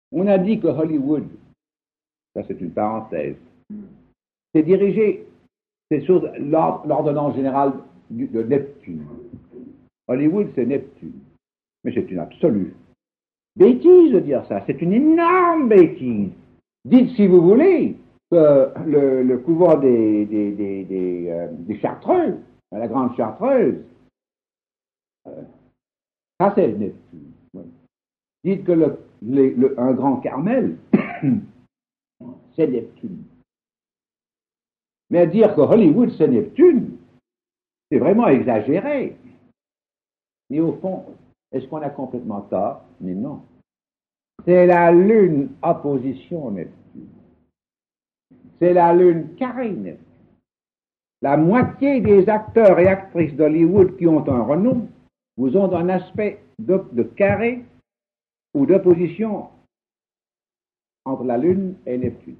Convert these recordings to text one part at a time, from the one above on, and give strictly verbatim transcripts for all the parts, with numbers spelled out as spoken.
On a dit que Hollywood, ça c'est une parenthèse, c'est dirigé, c'est sur l'ordonnance générale de Neptune. Hollywood, c'est Neptune. Mais c'est une absolue bêtise de dire ça. C'est une énorme bêtise. Dites, si vous voulez, que le, le couvent des, des, des, des, euh, des Chartreux, la grande Chartreuse, euh, ça c'est Neptune. Oui. Dites que le, le, le, un grand Carmel, c'est Neptune. Mais dire que Hollywood, c'est Neptune, c'est vraiment exagéré. Mais au fond, est-ce qu'on a complètement tort? Mais non. C'est la Lune opposition Neptune. C'est la Lune carré Neptune. La moitié des acteurs et actrices d'Hollywood qui ont un renom vous ont un aspect de, de carré ou d'opposition entre la Lune et Neptune.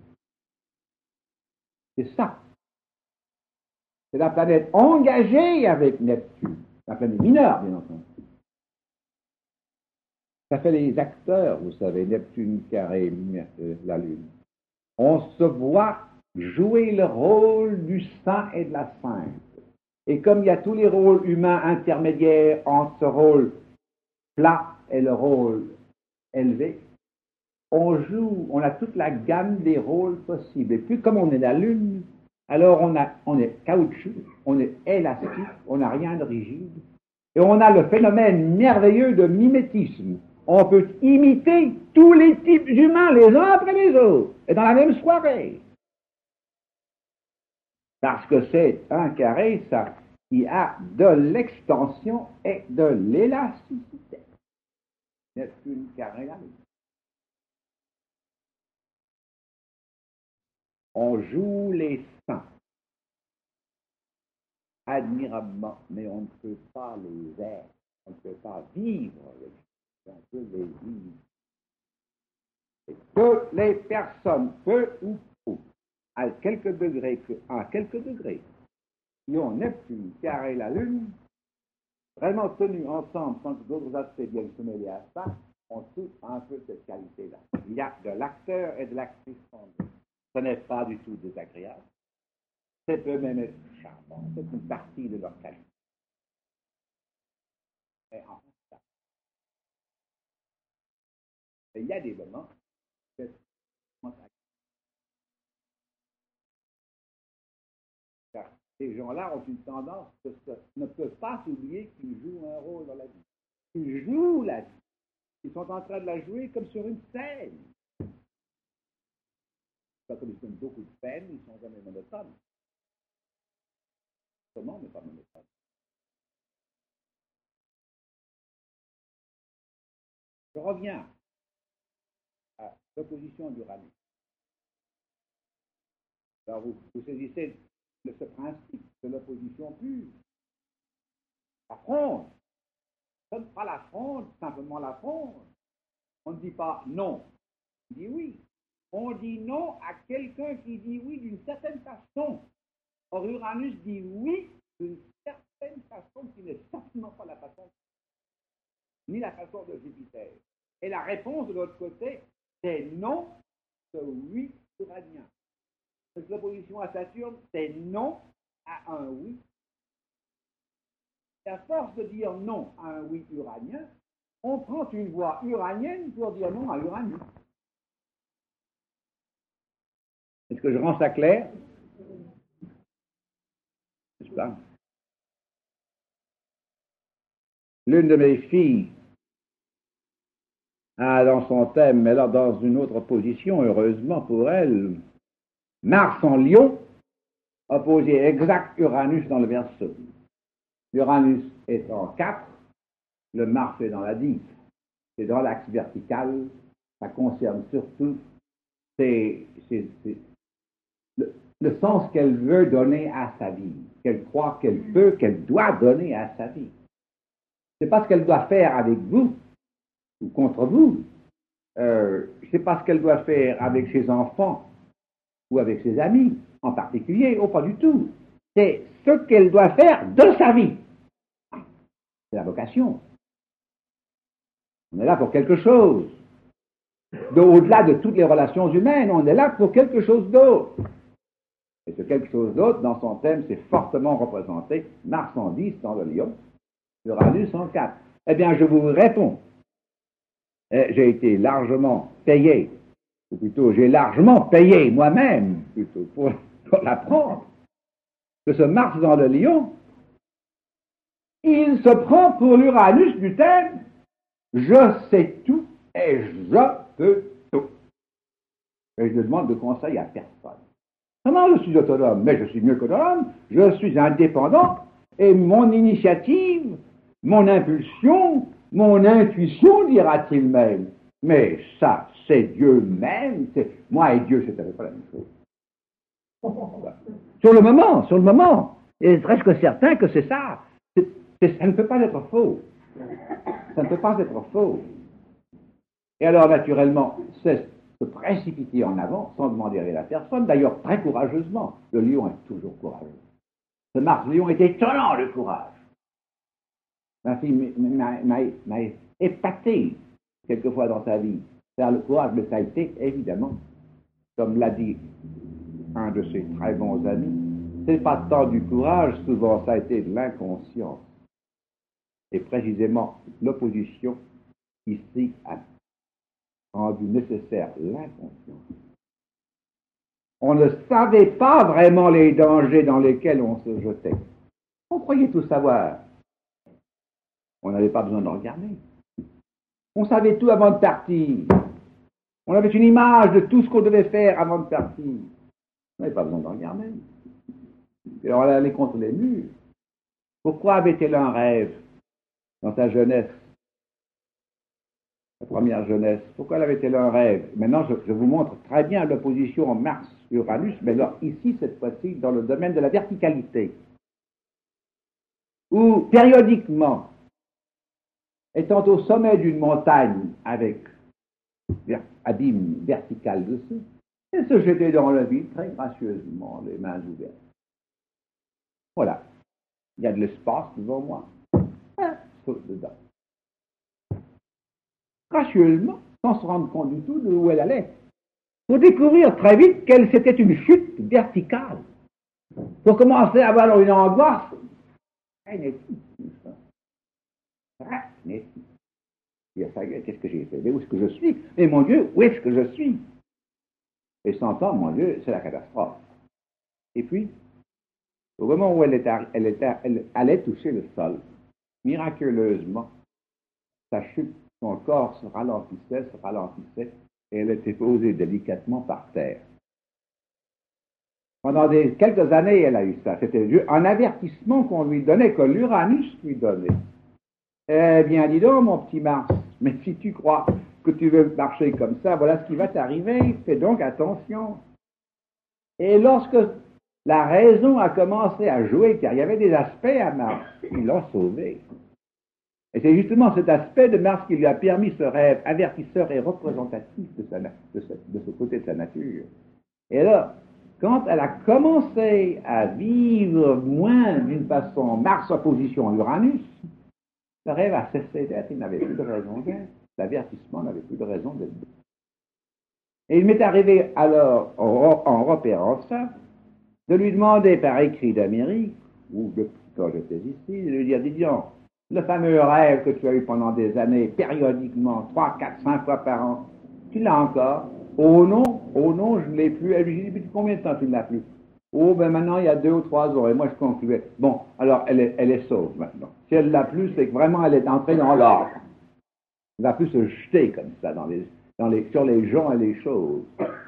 C'est ça. C'est la planète engagée avec Neptune. La planète mineure, bien entendu. Ça fait les acteurs, vous savez, Neptune carré, euh, la Lune. On se voit jouer le rôle du saint et de la sainte. Et comme il y a tous les rôles humains intermédiaires entre ce rôle plat et le rôle élevé, on joue, on a toute la gamme des rôles possibles. Et puis comme on est la Lune, alors on, a, on est caoutchouc, on est élastique, on n'a rien de rigide. Et on a le phénomène merveilleux de mimétisme. On peut imiter tous les types humains, les uns après les autres, et dans la même soirée. Parce que c'est un carré, ça, qui a de l'extension et de l'élasticité. Neptune carré la Lune. On joue les saints admirablement, mais on ne peut pas les être, on ne peut pas vivre avec eux, on peut les vivre. Et toutes les personnes, peu ou prou, à quelques degrés, à quelques degrés, qui ont Neptune carré la Lune, vraiment tenus ensemble sans que d'autres aspects viennent se mêler à ça, ont tous un peu cette qualité-là. Il y a de l'acteur et de l'actrice en deux. Ce n'est pas du tout désagréable. Ça peut même être charmant. C'est une partie de leur qualité. Mais en fait, il y a des moments que car ces gens-là ont une tendance que ce, ne peuvent pas s'oublier qu'ils jouent un rôle dans la vie. Ils jouent la vie. Ils sont en train de la jouer comme sur une scène. Pas comme ils ont beaucoup de peine, ils ne sont jamais monotones. Comment ne pas monotone? Je reviens à l'opposition d'Uranus. Alors vous, vous saisissez de ce principe de l'opposition pure. La fronde. Ce n'est pas la fronde, simplement la fronde. On ne dit pas non, on dit oui. On dit non à quelqu'un qui dit oui d'une certaine façon. Or, Uranus dit oui d'une certaine façon qui n'est certainement pas la façon, ni la façon de Jupiter. Et la réponse de l'autre côté, c'est non, ce oui uranien. L'opposition à Saturne, c'est non à un oui. Et à force de dire non à un oui uranien, on prend une voie uranienne pour dire non à Uranus. Est-ce que je rends ça clair? N'est-ce pas? L'une de mes filles a dans son thème, mais là dans une autre position, heureusement pour elle, Mars en Lion, opposé exact Uranus dans le Verseau. Uranus est en quatre, le Mars est dans la dix. C'est dans l'axe vertical, ça concerne surtout c'est, c'est, c'est le, le sens qu'elle veut donner à sa vie, qu'elle croit qu'elle peut, qu'elle doit donner à sa vie. C'est pas ce qu'elle doit faire avec vous ou contre vous. Euh, c'est pas ce qu'elle doit faire avec ses enfants ou avec ses amis en particulier, ou pas du tout. C'est ce qu'elle doit faire de sa vie. C'est la vocation. On est là pour quelque chose. de, au-delà de toutes les relations humaines, on est là pour quelque chose d'autre. Et ce quelque chose d'autre, dans son thème, c'est fortement représenté, Mars en dix dans le Lion, Uranus en quatre. Eh bien, je vous réponds, j'ai été largement payé, ou plutôt j'ai largement payé moi-même, plutôt, pour, pour l'apprendre, que ce Mars dans le Lion, il se prend pour l'Uranus du thème, je sais tout et je peux tout. Et je ne demande de conseil à personne. Comment je suis autonome? Mais je suis mieux qu'autonome, je suis indépendant, et mon initiative, mon impulsion, mon intuition, dira-t-il même. Mais ça, c'est Dieu même, c'est... moi et Dieu, c'était pas la même chose. Sur le moment, sur le moment, et serais-je certain que c'est ça. C'est, c'est, ça ne peut pas être faux. Ça ne peut pas être faux. Et alors, naturellement, c'est se précipiter en avant sans demander rien à personne, d'ailleurs très courageusement. Le lion est toujours courageux. Ce Mars-Lion est étonnant, le courage. Ma fille m'a, m'a, m'a épaté quelquefois dans sa vie. Faire le courage, mais ça a été, évidemment, comme l'a dit un de ses très bons amis, c'est pas tant du courage, souvent ça a été de l'inconscience. Et précisément, l'opposition, ici, a rendu nécessaire l'inconscience. On ne savait pas vraiment les dangers dans lesquels on se jetait. On croyait tout savoir. On n'avait pas besoin de regarder. On savait tout avant de partir. On avait une image de tout ce qu'on devait faire avant de partir. On n'avait pas besoin de regarder. Et on allait contre les murs. Pourquoi avait-elle un rêve dans sa jeunesse? La première jeunesse. Pourquoi avait-elle un rêve? Maintenant, je, je vous montre très bien l'opposition Mars-Uranus, mais alors ici, cette fois-ci, dans le domaine de la verticalité, où périodiquement, étant au sommet d'une montagne avec ver, abîme vertical dessous, elle se jetait dans le vide très gracieusement, les mains ouvertes. Voilà. Il y a de l'espace devant moi. Ah, saute dedans. Gracieusement, sans se rendre compte du tout de où elle allait. Pour découvrir très vite qu'elle c'était une chute verticale. Pour commencer à avoir une angoisse. Qu'est-ce que j'ai fait? Mais où est-ce que je suis? Mais mon Dieu, où est-ce que je suis? Et cent ans, mon Dieu, c'est la catastrophe. Et puis, au moment où elle, était, elle, était, elle allait toucher le sol, miraculeusement, sa chute, son corps se ralentissait, se ralentissait, et elle était posée délicatement par terre. Pendant des, quelques années, elle a eu ça. C'était un avertissement qu'on lui donnait, que l'Uranus lui donnait. Eh bien, dis donc, mon petit Mars, mais si tu crois que tu veux marcher comme ça, voilà ce qui va t'arriver, fais donc attention. Et lorsque la raison a commencé à jouer, car il y avait des aspects à Mars, ils l'ont sauvé. Et c'est justement cet aspect de Mars qui lui a permis ce rêve avertisseur et représentatif de, sa, de, ce, de ce côté de sa nature. Et alors, quand elle a commencé à vivre moins d'une façon Mars opposition à Uranus, le rêve a cessé d'être, il n'avait plus de raison d'être. L'avertissement n'avait plus de raison d'être. Et il m'est arrivé alors, en, en repérant ça, de lui demander par écrit d'Amérique, ou de, quand j'étais ici, de lui dire, dis donc, le fameux rêve que tu as eu pendant des années, périodiquement, trois, quatre, cinq fois par an, tu l'as encore? Oh non, oh non, je ne l'ai plus. Elle lui dit, depuis combien de temps tu ne l'as plus? Oh, ben maintenant, il y a deux ou trois ans. Et moi, je concluais, bon, alors, elle est, elle est sauve maintenant. Si elle l'a plus, c'est que vraiment, elle est entrée dans l'ordre. Elle va plus se jeter comme ça dans les, dans les, sur les gens et les choses.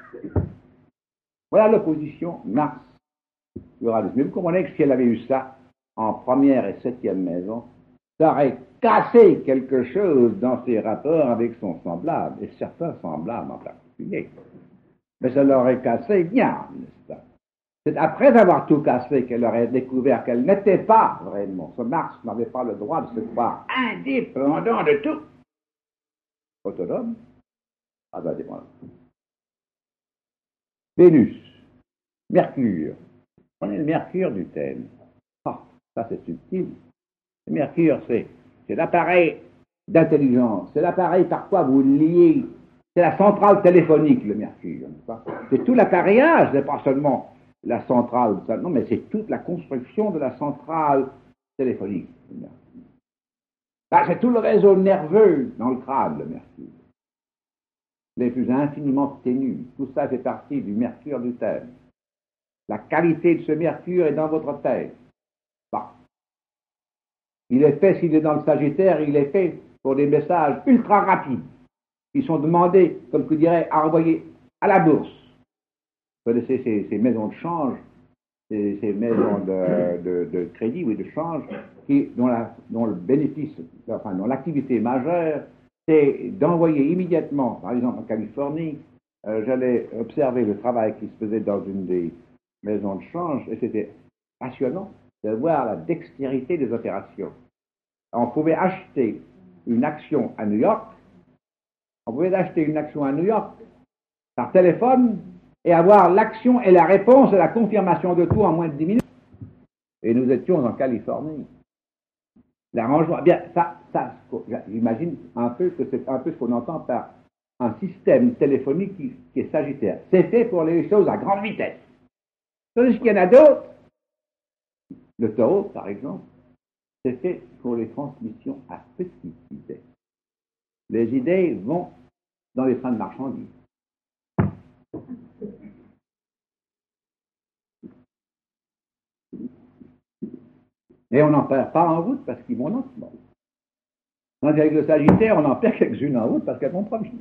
Voilà l'opposition Mars-Uranus. Mais vous comprenez que si elle avait eu ça en première et septième maison, ça aurait cassé quelque chose dans ses rapports avec son semblable, et certains semblables en particulier. Mais ça l'aurait cassé bien, n'est-ce pas? C'est après avoir tout cassé qu'elle aurait découvert qu'elle n'était pas vraiment. Ce Mars n'avait pas le droit de se croire indépendant de tout. Autonome, ah ben indépendant. Vénus, Mercure. Prenez le Mercure du thème. Ah, ça c'est subtil. Le Mercure, c'est, c'est l'appareil d'intelligence. C'est l'appareil par quoi vous liez C'est la centrale téléphonique, le Mercure. C'est tout l'appareillage, c'est pas seulement la centrale, non, mais c'est toute la construction de la centrale téléphonique. Ah, c'est tout le réseau nerveux dans le crâne, le Mercure. Les plus infiniment ténus. Tout ça fait partie du Mercure du thème. La qualité de ce Mercure est dans votre tête. Bon. Il est fait, s'il est dans le Sagittaire, il est fait pour des messages ultra rapides. Ils sont demandés, comme tu dirais, à envoyer à la bourse. Vous connaissez ces, ces maisons de change, ces, ces maisons de, de, de crédit, oui, de change, qui, dont, la, dont le bénéfice, enfin, dont l'activité majeure, c'est d'envoyer immédiatement, par exemple en Californie, euh, j'allais observer le travail qui se faisait dans une des maisons de change, et c'était passionnant de voir la dextérité des opérations. On pouvait acheter une action à New York, on pouvait acheter une action à New York par téléphone et avoir l'action et la réponse et la confirmation de tout en moins de dix minutes. Et nous étions en Californie. L'arrangement, bien, ça, ça, j'imagine un peu que c'est un peu ce qu'on entend par un système téléphonique qui, qui est sagittaire. C'est fait pour les choses à grande vitesse. Tandis qu'il y en a d'autres, le taureau, par exemple, c'est fait pour les transmissions à petite vitesse. Les idées vont dans les trains de marchandises. Et on n'en perd pas en route parce qu'ils vont lentement. Tandis qu'avec le Sagittaire, on en perd quelques-unes en route parce qu'elles vont trop vite.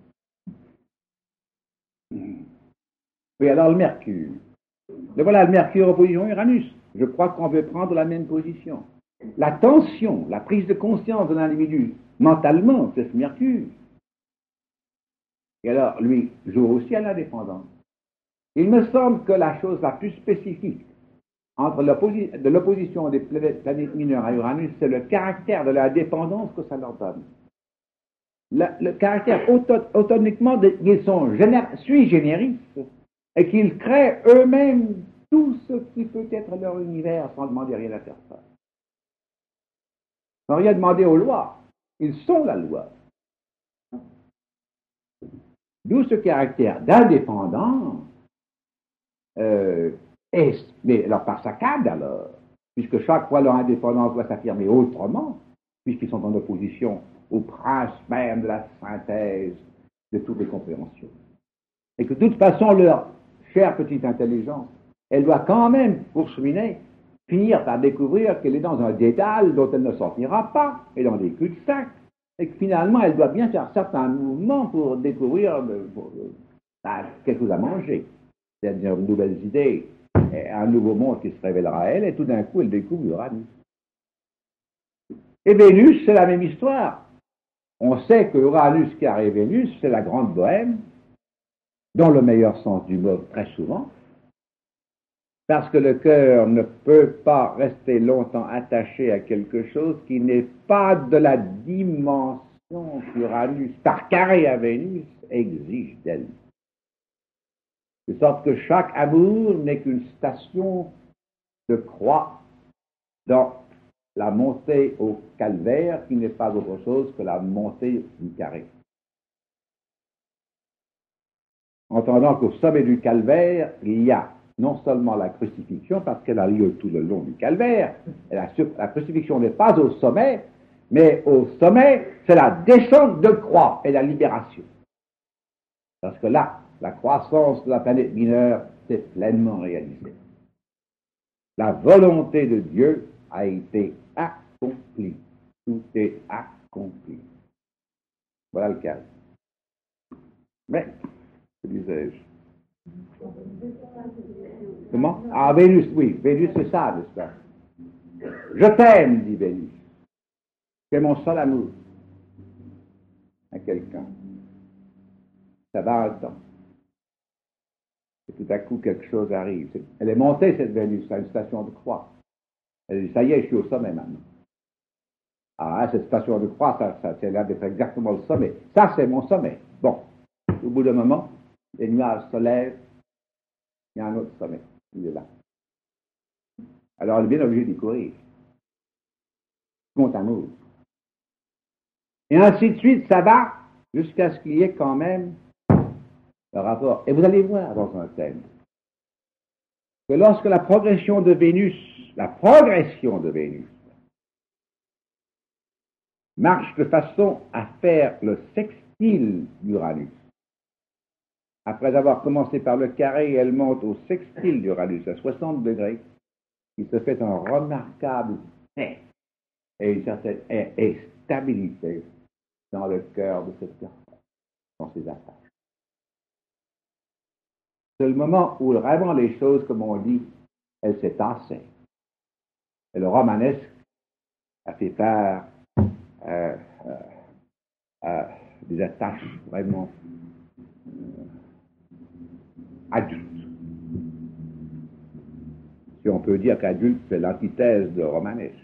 Oui, alors le Mercure. Et voilà le Mercure opposition Uranus. Je crois qu'on veut prendre la même position. La tension, la prise de conscience de l'individu, mentalement, c'est ce Mercure. Et alors, lui, joue aussi à l'indépendance. Il me semble que la chose la plus spécifique entre l'opposi- de l'opposition des planètes mineures à Uranus, c'est le caractère de la dépendance que ça leur donne. Le, le caractère auto- autonomiquement, de, ils sont génér- sui generis et qu'ils créent eux-mêmes tout ce qui peut être leur univers sans demander rien à personne. Sans rien demander aux lois. Ils sont la loi. D'où ce caractère d'indépendance. Euh, est, mais alors par saccade alors, puisque chaque fois leur indépendance doit s'affirmer autrement, puisqu'ils sont en opposition au prince même de la synthèse de toutes les compréhensions. Et que de toute façon, leur chère petite intelligence, elle doit quand même, pour cheminer, finir par découvrir qu'elle est dans un dédale dont elle ne sortira pas, et dans des cul-de-sac, et que finalement, elle doit bien faire certains mouvements pour découvrir euh, pour, euh, bah, quelque chose à manger, c'est-à-dire de nouvelles idées, et un nouveau monde qui se révélera à elle, et tout d'un coup, elle découvre Uranus. Et Vénus, c'est la même histoire. On sait que Uranus carré Vénus, c'est la grande bohème, dans le meilleur sens du mot très souvent, parce que le cœur ne peut pas rester longtemps attaché à quelque chose qui n'est pas de la dimension qu'Uranus, par carré à Vénus, exige d'elle. De sorte que chaque amour n'est qu'une station de croix dans la montée au calvaire, qui n'est pas autre chose que la montée du carré. Entendant qu'au sommet du calvaire, il y a non seulement la crucifixion, parce qu'elle a lieu tout le long du calvaire, et la, la crucifixion n'est pas au sommet, mais au sommet, c'est la descente de croix et la libération. Parce que là, la croissance de la planète mineure s'est pleinement réalisée. La volonté de Dieu a été accomplie. Tout est accompli. Voilà le cas. Mais, que disais-je? Comment? Ah, Vénus, oui. Vénus, c'est ça, n'est-ce pas? Je t'aime, dit Vénus. C'est mon seul amour à quelqu'un. Ça va un temps. Et tout à coup, quelque chose arrive. Elle est montée, cette Vénus, à une station de croix. Elle dit, ça y est, je suis au sommet maintenant. Ah, cette station de croix, ça, ça c'est là d'être exactement le sommet. Ça, c'est mon sommet. Bon. Au bout d'un moment, les nuages se lèvent. Il y a un autre sommet. Il est là. Alors, elle est bien obligée d'y courir. Compte amour. Et ainsi de suite, ça va jusqu'à ce qu'il y ait quand même le rapport. Et vous allez voir dans un thème que lorsque la progression de Vénus, la progression de Vénus, marche de façon à faire le sextile d'Uranus, après avoir commencé par le carré, elle monte au sextile d'Uranus à soixante degrés, il se fait un remarquable paix et une certaine et, et stabilité dans le cœur de cette personne, dans ses attaches. C'est le moment où vraiment les choses, comme on dit, elles s'est tassées. Et le romanesque a fait part euh, euh, à des attaches vraiment euh, adultes. Si on peut dire qu'adulte, c'est l'antithèse de romanesque.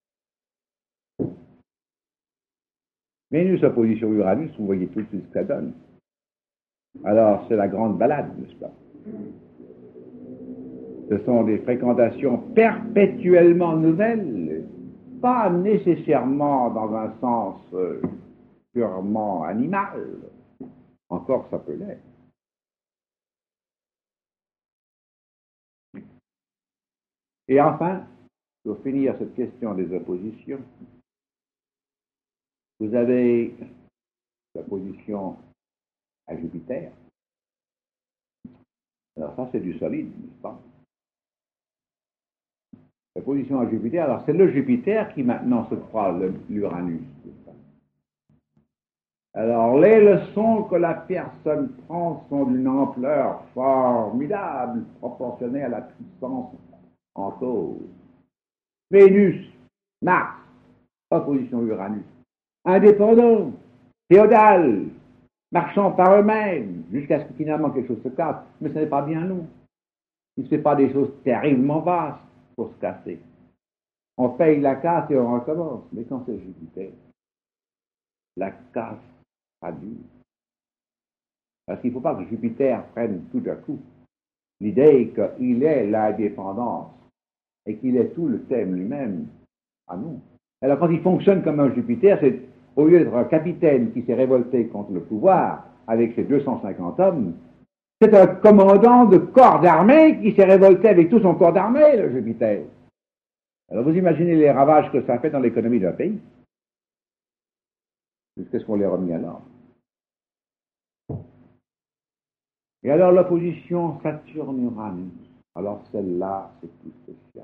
Vénus opposition Uranus, vous voyez tout de suite ce que ça donne. Alors, c'est la grande balade, n'est-ce pas? Ce sont des fréquentations perpétuellement nouvelles, pas nécessairement dans un sens euh, purement animal, encore ça peut l'être. Et enfin, pour finir cette question des oppositions, vous avez l'opposition à Jupiter. Alors ça, c'est du solide, n'est-ce pas? L'opposition à Jupiter, alors c'est le Jupiter qui maintenant se croit l'Uranus, n'est-ce pas? Alors les leçons que la personne prend sont d'une ampleur formidable, proportionnée à la puissance en cause. Vénus, Mars, opposition Uranus. Indépendants, féodales, marchant par eux-mêmes, jusqu'à ce que finalement quelque chose se casse. Mais ce n'est pas bien nous. Il ne se fait pas des choses terriblement vastes pour se casser. On paye la casse et on recommence. Mais quand c'est Jupiter, la casse sera dure. Parce qu'il ne faut pas que Jupiter prenne tout à coup l'idée qu'il est l'indépendance et qu'il est tout le thème lui-même à nous. Alors quand il fonctionne comme un Jupiter, c'est au lieu d'être un capitaine qui s'est révolté contre le pouvoir avec ses deux cent cinquante hommes, c'est un commandant de corps d'armée qui s'est révolté avec tout son corps d'armée, le Jupiter. Alors vous imaginez les ravages que ça fait dans l'économie d'un pays. Jusqu'à ce qu'on les remis à l'ordre. Et alors l'opposition Saturne-Uranus, alors celle-là, c'est plus spécial.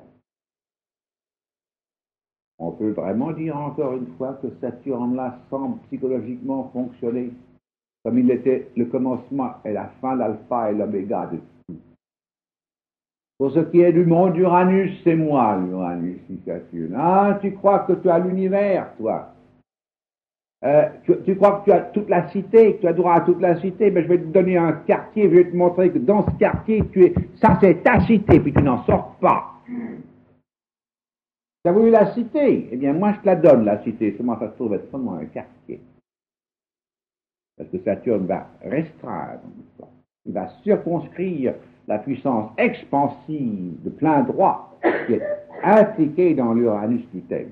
On peut vraiment dire encore une fois que Saturne-là semble psychologiquement fonctionner comme il était le commencement et la fin, l'alpha et l'oméga de tout. Pour ce qui est du monde d'Uranus, c'est moi l'Uranus, dit Saturne. Ah, tu crois que tu as l'univers, toi. Euh, tu, tu crois que tu as toute la cité, que tu as droit à toute la cité, mais je vais te donner un quartier, je vais te montrer que dans ce quartier, tu es, ça c'est ta cité, puis tu n'en sors pas. Tu as voulu la cité, eh bien moi je te la donne, la cité, seulement ça se trouve être seulement un quartier. Parce que Saturne va restreindre, il va circonscrire la puissance expansive de plein droit qui est impliquée dans l'Uranus du thème.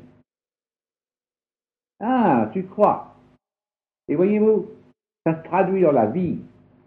Ah, tu crois. Et voyez-vous, ça se traduit dans la vie.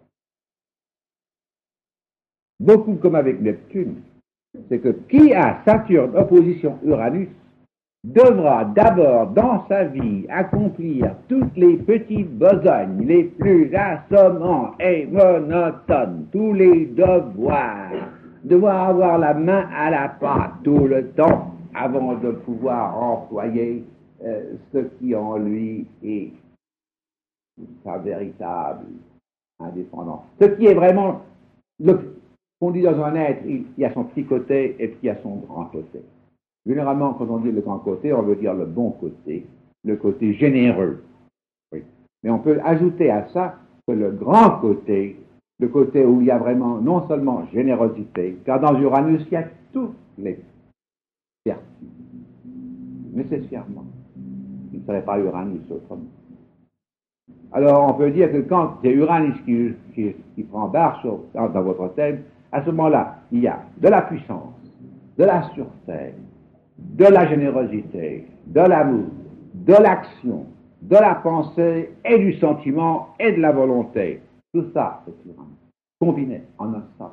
Beaucoup comme avec Neptune, c'est que qui a Saturne opposition Uranus devra d'abord dans sa vie accomplir toutes les petites besognes les plus assommants et monotones, tous les devoirs, devoir avoir la main à la pâte tout le temps avant de pouvoir employer euh, ce qui en lui est sa véritable indépendance. Ce qui est vraiment le qu'on dit dans un être, il y a son petit côté et puis il y a son grand côté. Généralement, quand on dit le grand côté, on veut dire le bon côté, le côté généreux. Oui. Mais on peut ajouter à ça que le grand côté, le côté où il y a vraiment non seulement générosité, car dans Uranus, il y a toutes les vertus, nécessairement. Il ne serait pas Uranus autrement. Alors, on peut dire que quand c'est Uranus qui, qui, qui prend barre sur, dans, dans votre thème, à ce moment-là, il y a de la puissance, de la sûreté, de la générosité, de l'amour, de l'action, de la pensée et du sentiment et de la volonté. Tout ça, c'est Uranus, combiné en un seul.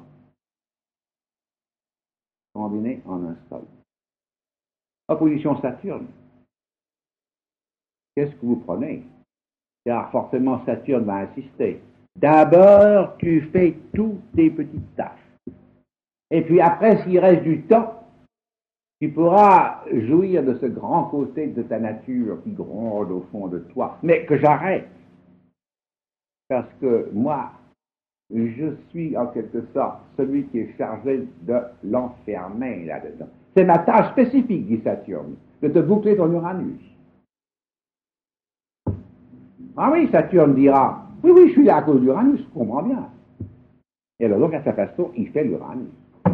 Combiné en un seul. Opposition Saturne. Qu'est-ce que vous prenez? Car forcément Saturne va insister. D'abord, tu fais tous tes petites tâches. Et puis après, s'il reste du temps, tu pourras jouir de ce grand côté de ta nature qui gronde au fond de toi. Mais que j'arrête. Parce que moi, je suis en quelque sorte celui qui est chargé de l'enfermer là-dedans. C'est ma tâche spécifique, dit Saturne, de te boucler ton Uranus. Ah oui, Saturne dira, oui, oui, je suis là à cause d'Uranus, je comprends bien. Et alors donc, à sa façon, il fait l'Uranus.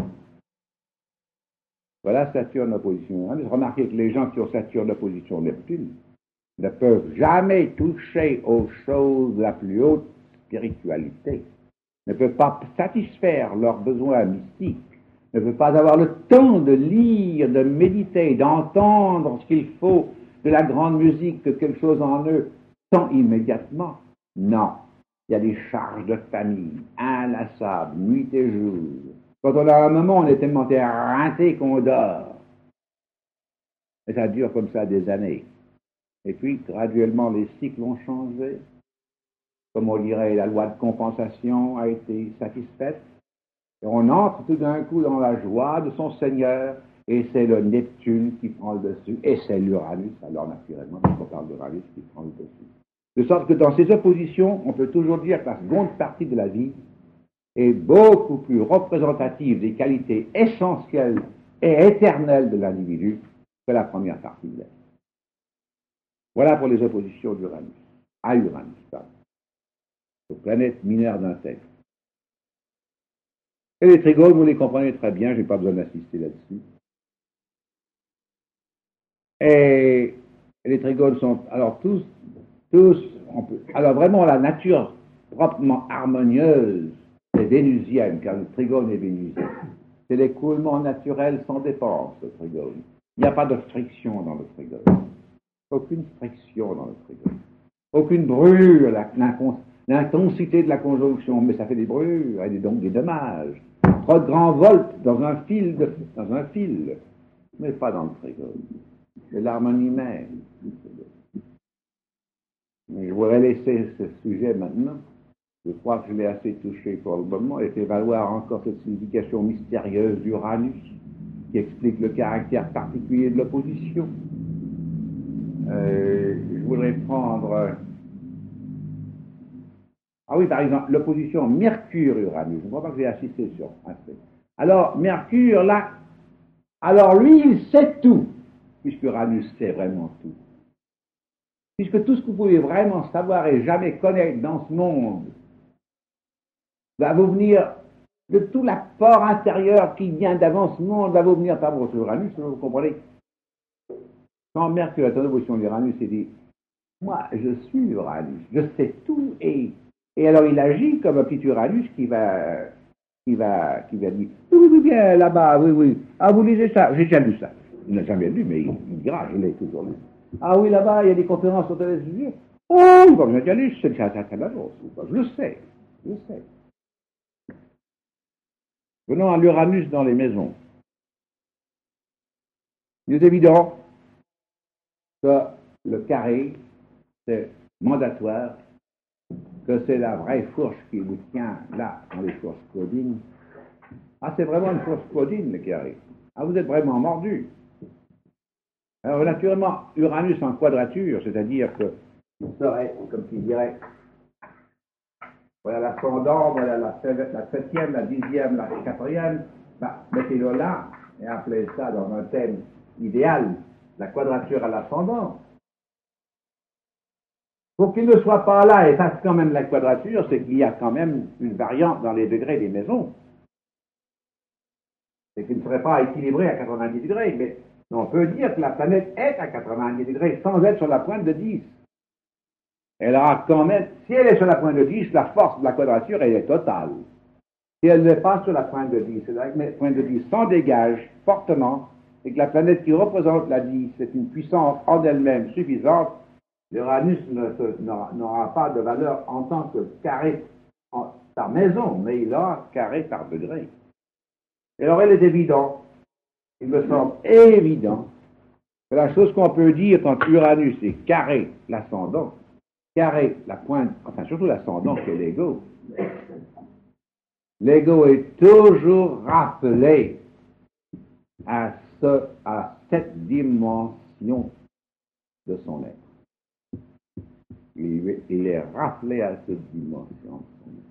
Voilà Saturne opposition Uranus. Remarquez que les gens qui ont Saturne opposition Neptune ne peuvent jamais toucher aux choses de la plus haute spiritualité, ne peuvent pas satisfaire leurs besoins mystiques, ne peuvent pas avoir le temps de lire, de méditer, d'entendre ce qu'il faut de la grande musique, que quelque chose en eux tant immédiatement. Non, il y a des charges de famille inlassables, nuit et jour. Quand on a un moment, on est tellement éreinté qu'on dort. Et ça dure comme ça des années. Et puis, graduellement, les cycles ont changé. Comme on dirait, la loi de compensation a été satisfaite. Et on entre tout d'un coup dans la joie de son Seigneur. Et c'est le Neptune qui prend le dessus. Et c'est l'Uranus, alors naturellement, quand on parle d'Uranus, qui prend le dessus. De sorte que dans ces oppositions, on peut toujours dire que la seconde partie de la vie est beaucoup plus représentative des qualités essentielles et éternelles de l'individu que la première partie de la vie. Voilà pour les oppositions d'Uranus, à Uranus, pardon, aux planètes mineures d'un texte. Et les trigones, vous les comprenez très bien, je n'ai pas besoin d'insister là-dessus. Et les trigones sont, alors tous, tous, on peut, alors vraiment la nature proprement harmonieuse, c'est vénusienne, car le trigone est vénusien. C'est l'écoulement naturel sans dépense, le trigone. Il n'y a pas de friction dans le trigone. Aucune friction dans le trigone. Aucune brûle, l'intensité de la conjonction, mais ça fait des brûles et donc des dommages. Trop de grands volts dans un fil, de, dans un fil, mais pas dans le trigone. C'est l'harmonie même. Je voudrais laisser ce sujet maintenant. Je crois que je l'ai assez touché pour le moment et fait valoir encore cette signification mystérieuse d'Uranus qui explique le caractère particulier de l'opposition. Euh, je voudrais prendre... Ah oui, par exemple, l'opposition Mercure-Uranus. Je ne crois pas que j'ai assisté sur un fait. Alors, Mercure, là, alors lui, il sait tout, puisque Uranus sait vraiment tout. Puisque tout ce que vous pouvez vraiment savoir et jamais connaître dans ce monde va vous venir de tout l'apport intérieur qui vient d'avant ce monde, va vous venir par votre Uranus, vous comprenez? Quand Mercure est en opposition d'Uranus, il dit, moi, je suis Uranus, je sais tout, et, et alors il agit comme un petit Uranus qui va, qui va, qui va dire, oui, oui, bien, là-bas, oui, oui, ah, vous lisez ça, j'ai déjà lu ça. Il n'a jamais lu, mais il, il dira, je l'ai toujours lu. Ah oui, là-bas, il y a des conférences sur tel sujet. Oh, il va me dire, c'est ça, ça, ça, je le sais, je le sais. Venons à l'Uranus dans les maisons. Il est évident que le carré, c'est mandatoire, que c'est la vraie fourche qui vous tient là, dans les fourches Claudine. Ah, c'est vraiment une fourche Claudine, le carré. Ah, vous êtes vraiment mordu. Alors, naturellement, Uranus en quadrature, c'est-à-dire que il serait, comme tu dirais, voilà l'ascendant, voilà la, la septième, la dixième, la quatrième, bah, mettez-le là et appelez ça dans un thème idéal, la quadrature à l'ascendant. Pour qu'il ne soit pas là et fasse quand même la quadrature, c'est qu'il y a quand même une variante dans les degrés des maisons. C'est qu'il ne serait pas équilibré à quatre-vingt-dix degrés, mais on peut dire que la planète est à quatre-vingt-dix degrés sans être sur la pointe de dix. Elle aura quand même, si elle est sur la pointe de dix, la force de la quadrature, elle est totale. Si elle n'est pas sur la pointe de dix, c'est la pointe de dix s'en dégage fortement, et que la planète qui représente la dix est une puissance en elle-même suffisante, L'Uranus n'aura pas de valeur en tant que carré en, par maison, mais il aura carré par degré. Et alors, il est évident, il me semble évident, que la chose qu'on peut dire quand Uranus est carré l'ascendant, carré la pointe, enfin surtout l'ascendant qui est l'ego, l'ego est toujours rappelé à, ce, à cette dimension de son être. Il, il est rappelé à cette dimension.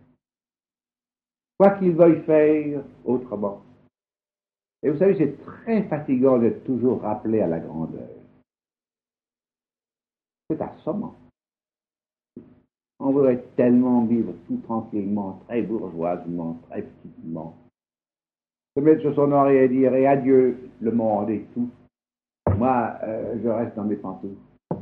Quoi qu'il veuille faire autrement. Et vous savez, c'est très fatigant d'être toujours rappelé à la grandeur. C'est assommant. On voudrait tellement vivre tout tranquillement, très bourgeoisement, très petitement. Se mettre sur son oreille et dire et adieu le monde et tout. Moi, euh, je reste dans mes pantoufles.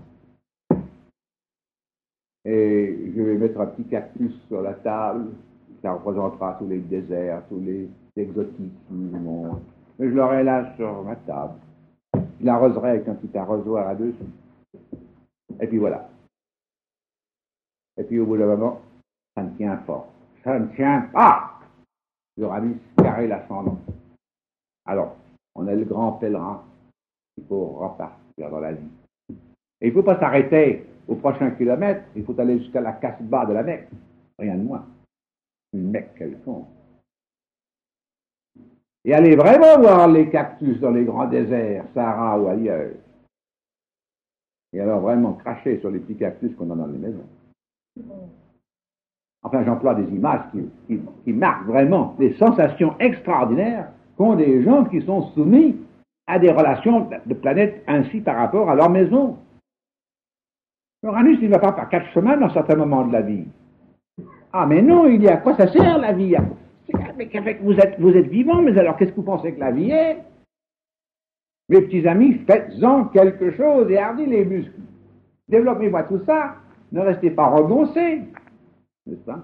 Et je vais mettre un petit cactus sur la table, ça représentera tous les déserts, tous les exotismes du monde. Mais je l'aurai là sur ma table. Je l'arroserai avec un petit arrosoir à dessus. Et puis voilà. Et puis au bout d'un moment, ça ne tient pas. Ça ne tient pas. L'Uranus carré l'ascendant. Alors, on est le grand pèlerin. Il faut repartir dans la vie. Et il ne faut pas s'arrêter au prochain kilomètre. Il faut aller jusqu'à la Casbah de la Mecque. Rien de moins. Une Mecque quelconque. Et aller vraiment voir les cactus dans les grands déserts, Sahara ou ailleurs. Et alors vraiment cracher sur les petits cactus qu'on a dans les maisons. Enfin, j'emploie des images qui, qui, qui marquent vraiment des sensations extraordinaires qu'ont des gens qui sont soumis à des relations de planète ainsi par rapport à leur maison. Uranus, il ne va pas par quatre chemins dans certains moments de la vie. Ah, mais non, il y a à quoi ça sert la vie? Mais vous êtes, vous êtes vivant, mais alors qu'est-ce que vous pensez que la vie est? Mes petits amis, faites-en quelque chose et hardis les muscles. Développez-moi tout ça, ne restez pas renoncés. N'est-ce pas?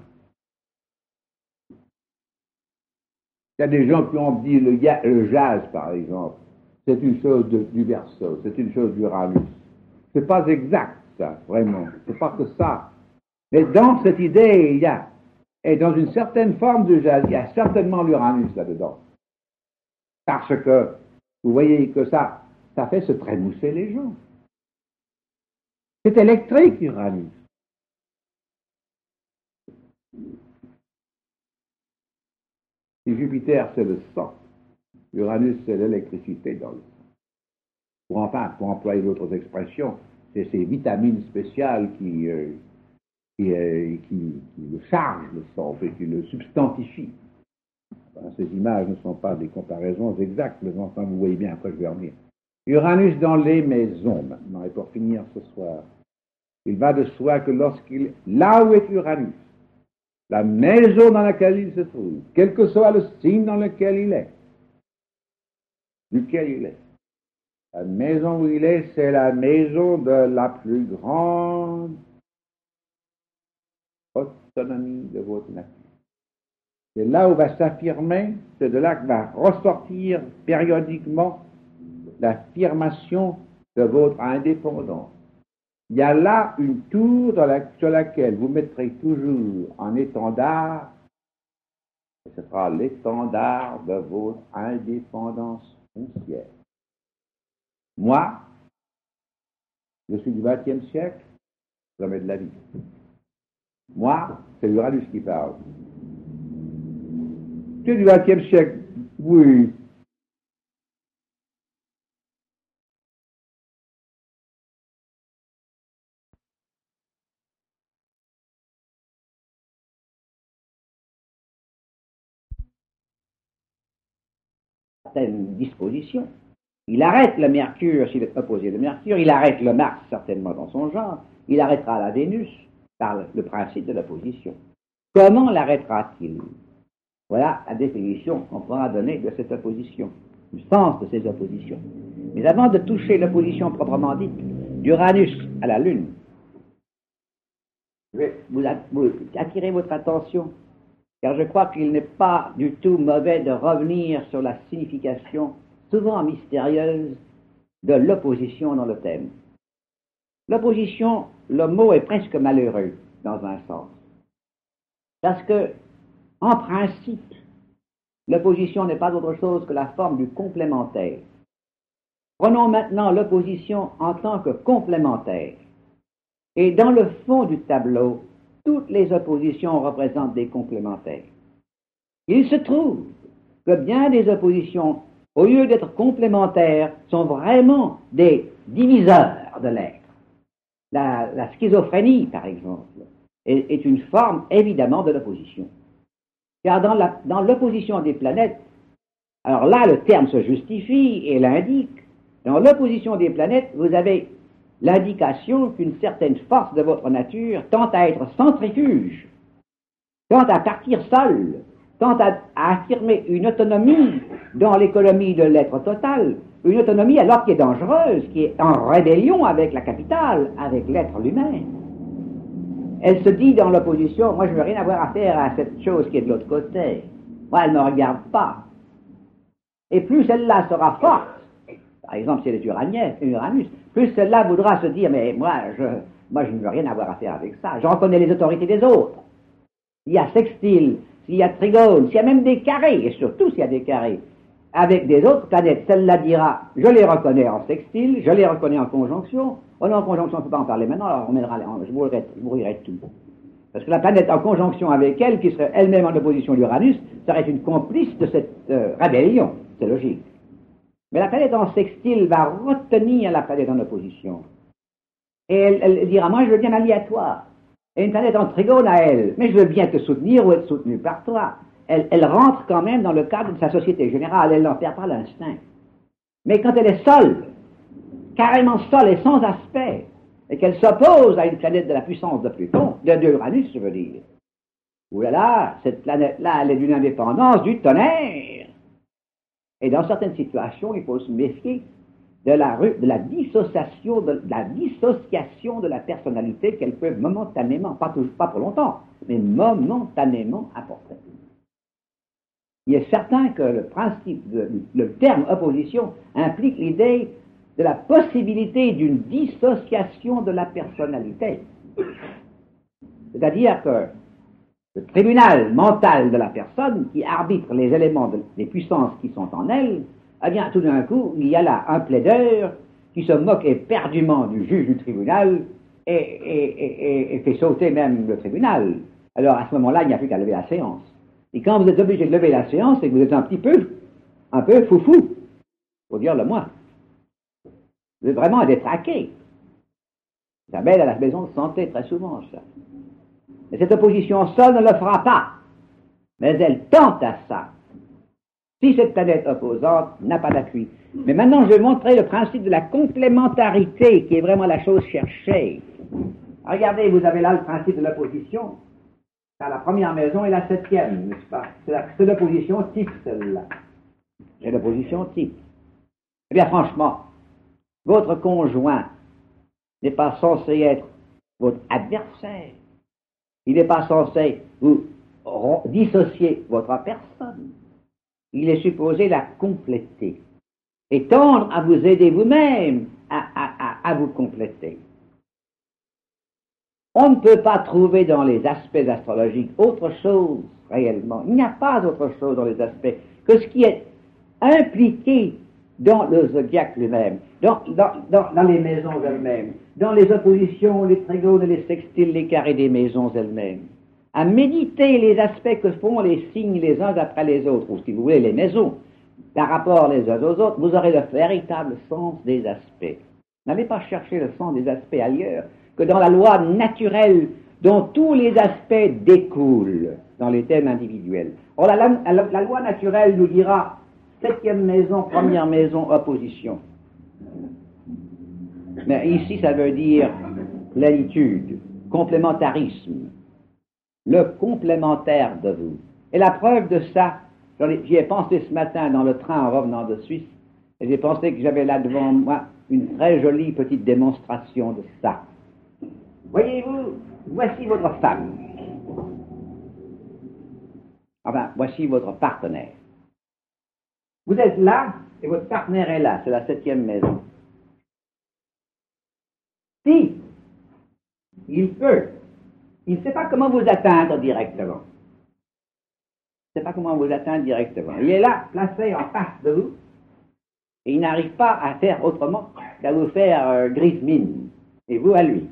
Il y a des gens qui ont dit le, le jazz, par exemple, c'est une chose de, du Verseau, c'est une chose d'Uranus. C'est pas exact, ça, vraiment. C'est pas que ça. Mais dans cette idée, il y a, et dans une certaine forme de jazz, il y a certainement l'Uranus là-dedans. Parce que, vous voyez que ça, ça fait se trémousser les gens. C'est électrique, Uranus. Si Jupiter, c'est le sang, Uranus, c'est l'électricité dans le sang. Pour enfin, pour employer d'autres expressions, c'est ces vitamines spéciales qui, euh, qui, euh, qui, qui le chargent, le sang, et qui le substantifient. Enfin, ces images ne sont pas des comparaisons exactes, mais enfin, vous voyez bien à quoi je vais en venir. Uranus dans les maisons, maintenant, et pour finir ce soir, il va de soi que lorsqu'il, là où est Uranus, la maison dans laquelle il se trouve, quel que soit le signe dans lequel il est, duquel il est, la maison où il est, c'est la maison de la plus grande autonomie de votre nature. C'est là où va s'affirmer, c'est de là que va ressortir périodiquement l'affirmation de votre indépendance. Il y a là une tour dans la, sur laquelle vous mettrez toujours en étendard, et ce sera l'étendard de votre indépendance foncière. Moi, je suis du vingtième siècle, jamais de la vie. Moi, c'est l'Uranus qui parle. Tu es du vingtième siècle, oui. Certaines dispositions. Il arrête le Mercure s'il est opposé au Mercure, il arrête le Mars certainement dans son genre, il arrêtera la Vénus par le principe de l'opposition. Comment l'arrêtera-t-il? Voilà la définition qu'on pourra donner de cette opposition, du sens de ces oppositions. Mais avant de toucher l'opposition proprement dite, d'Uranus à la Lune, je vais vous, vous attirer votre attention, car je crois qu'il n'est pas du tout mauvais de revenir sur la signification souvent mystérieuse de l'opposition dans le thème. L'opposition le mot est presque malheureux, dans un sens. Parce que, en principe, l'opposition n'est pas autre chose que la forme du complémentaire. Prenons maintenant l'opposition en tant que complémentaire. Et dans le fond du tableau, toutes les oppositions représentent des complémentaires. Il se trouve que bien des oppositions, au lieu d'être complémentaires, sont vraiment des diviseurs de l'être. La, la schizophrénie, par exemple, est, est une forme évidemment de l'opposition. Car dans, la, dans l'opposition des planètes, alors là le terme se justifie et l'indique, dans l'opposition des planètes, vous avez l'indication qu'une certaine force de votre nature tend à être centrifuge, tend à partir seule, tend à, à affirmer une autonomie dans l'économie de l'être total, une autonomie alors qui est dangereuse, qui est en rébellion avec la capitale, avec l'être lui-même. Elle se dit dans l'opposition, moi je veux rien avoir à faire à cette chose qui est de l'autre côté. Moi elle ne me regarde pas. Et plus celle-là sera forte, par exemple si elle est uranienne, Uranus, plus celle-là voudra se dire, mais moi je, moi je ne veux rien avoir à faire avec ça. Je reconnais les autorités des autres. S'il y a sextile, s'il y a trigone, s'il y a même des carrés, et surtout s'il y a des carrés, avec des autres planètes, celle-là dira, je les reconnais en sextile, je les reconnais en conjonction. Oh non, en conjonction, on ne peut pas en parler maintenant, alors on mènera, je mourrai, je mourrai tout. Parce que la planète en conjonction avec elle, qui serait elle-même en opposition à l'Uranus, serait une complice de cette euh, rébellion. C'est logique. Mais la planète en sextile va retenir la planète en opposition. Et elle, elle dira, moi je veux bien m'allier à toi. Et une planète en trigone à elle, mais je veux bien te soutenir ou être soutenue par toi. Elle, elle rentre quand même dans le cadre de sa société générale, elle n'en perd pas l'instinct. Mais quand elle est seule, carrément seule et sans aspect, et qu'elle s'oppose à une planète de la puissance de Pluton, de, de Uranus, je veux dire, oulala, cette planète-là, elle est d'une indépendance du tonnerre. Et dans certaines situations, il faut se méfier de la, de la dissociation, de, de la dissociation de la personnalité qu'elle peut momentanément, pas, tout, pas pour longtemps, mais momentanément apporter. Il est certain que le principe, de, le terme opposition implique l'idée de la possibilité d'une dissociation de la personnalité. C'est-à-dire que le tribunal mental de la personne qui arbitre les éléments, de, les puissances qui sont en elle, eh bien, tout d'un coup, il y a là un plaideur qui se moque éperdument du juge du tribunal et, et, et, et fait sauter même le tribunal. Alors, à ce moment-là, il n'y a plus qu'à lever la séance. Et quand vous êtes obligé de lever la séance, c'est que vous êtes un petit peu, un peu foufou, faut dire le moins. Vous êtes vraiment détraqué. Ça m'aide à la maison de santé très souvent, ça. Mais cette opposition seule ne le fera pas. Mais elle tente à ça. Si cette planète opposante n'a pas d'appui. Mais maintenant, je vais montrer le principe de la complémentarité, qui est vraiment la chose cherchée. Regardez, vous avez là le principe de l'opposition. À la première maison et la septième, n'est-ce pas? C'est l'opposition type, celle-là. C'est l'opposition type. Eh bien, franchement, votre conjoint n'est pas censé être votre adversaire. Il n'est pas censé vous dissocier votre personne. Il est supposé la compléter et tendre à vous aider vous-même à, à, à, à vous compléter. On ne peut pas trouver dans les aspects astrologiques autre chose réellement. Il n'y a pas autre chose dans les aspects que ce qui est impliqué dans le zodiaque lui-même, dans, dans, dans, dans les maisons elles-mêmes, dans les oppositions, les trigones, les sextiles, les carrés des maisons elles-mêmes. À méditer les aspects que font les signes les uns après les autres, ou si vous voulez les maisons, par rapport les uns aux autres, vous aurez le véritable sens des aspects. N'allez pas chercher le sens des aspects ailleurs que dans la loi naturelle dont tous les aspects découlent dans les thèmes individuels. Or, la, la, la loi naturelle nous dira septième maison, première maison, opposition. Mais ici, ça veut dire plénitude, complémentarisme, le complémentaire de vous. Et la preuve de ça, j'y ai pensé ce matin dans le train en revenant de Suisse, et j'ai pensé que j'avais là devant moi une très jolie petite démonstration de ça. Voyez-vous, voici votre femme. Enfin, voici votre partenaire. Vous êtes là, et votre partenaire est là, c'est la septième maison. Si il peut, il ne sait pas comment vous atteindre directement. Il ne sait pas comment vous atteindre directement. Il est là, placé en face de vous, et il n'arrive pas à faire autrement qu'à vous faire euh, grise mine, et vous à lui.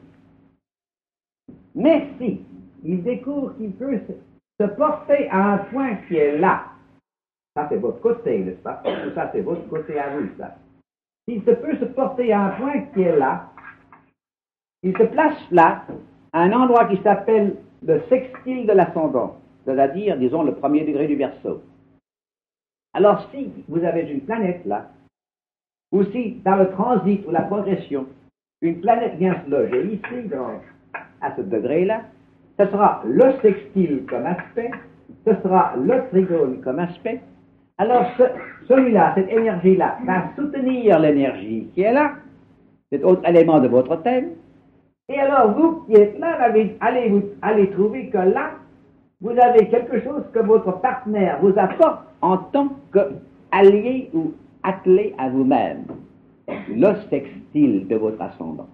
Mais si il découvre qu'il peut se, se porter à un point qui est là, ça c'est votre côté, n'est-ce pas? Tout ça c'est votre côté à vous, ça. S'il se peut se porter à un point qui est là, il se place là, à un endroit qui s'appelle le sextile de l'ascendant, c'est-à-dire, disons, le premier degré du Verseau. Alors si vous avez une planète là, ou si dans le transit ou la progression, une planète vient se loger ici, donc, à ce degré-là, ce sera le sextile comme aspect, ce sera le trigone comme aspect. Alors ce, celui-là, cette énergie-là, va soutenir l'énergie qui est là, cet autre élément de votre thème. Et alors vous qui êtes là, allez, allez, vous, allez trouver que là, vous avez quelque chose que votre partenaire vous apporte en tant qu'allié ou attelé à vous-même, le sextile de votre ascendant.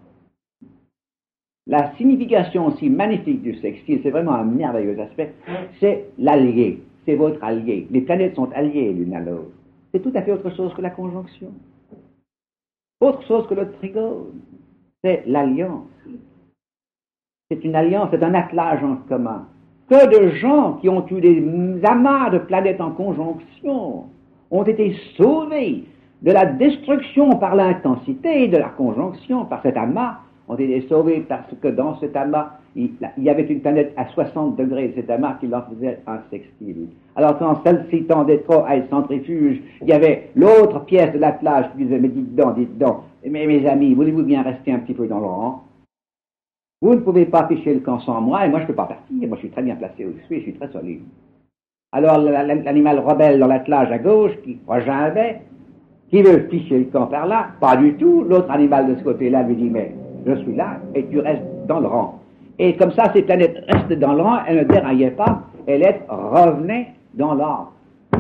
La signification aussi magnifique du sextile, c'est vraiment un merveilleux aspect, c'est l'allié, c'est votre allié. Les planètes sont alliées l'une à l'autre. C'est tout à fait autre chose que la conjonction. Autre chose que le trigone, c'est l'alliance. C'est une alliance, c'est un attelage en commun. Que de gens qui ont eu des amas de planètes en conjonction ont été sauvés de la destruction par l'intensité de la conjonction, par cet amas, ont été sauvés parce que dans cet amas, il, il y avait une planète à soixante degrés de cet amas qui leur faisait un sextile. Alors quand celle-ci tendait trop à être centrifuge, il y avait l'autre pièce de l'attelage qui disait, mais dites donc, dites donc, mais mes amis, voulez-vous bien rester un petit peu dans le rang? Vous ne pouvez pas ficher le camp sans moi, et moi je ne peux pas partir, moi je suis très bien placé où je suis, je suis très solide. Alors l'animal rebelle dans l'attelage à gauche, qui rejoint, qui veut ficher le camp par là, pas du tout, l'autre animal de ce côté-là lui dit, mais je suis là, et tu restes dans le rang. Et comme ça, ces planètes restent dans le rang, elles ne déraillaient pas, elles revenaient dans l'ordre.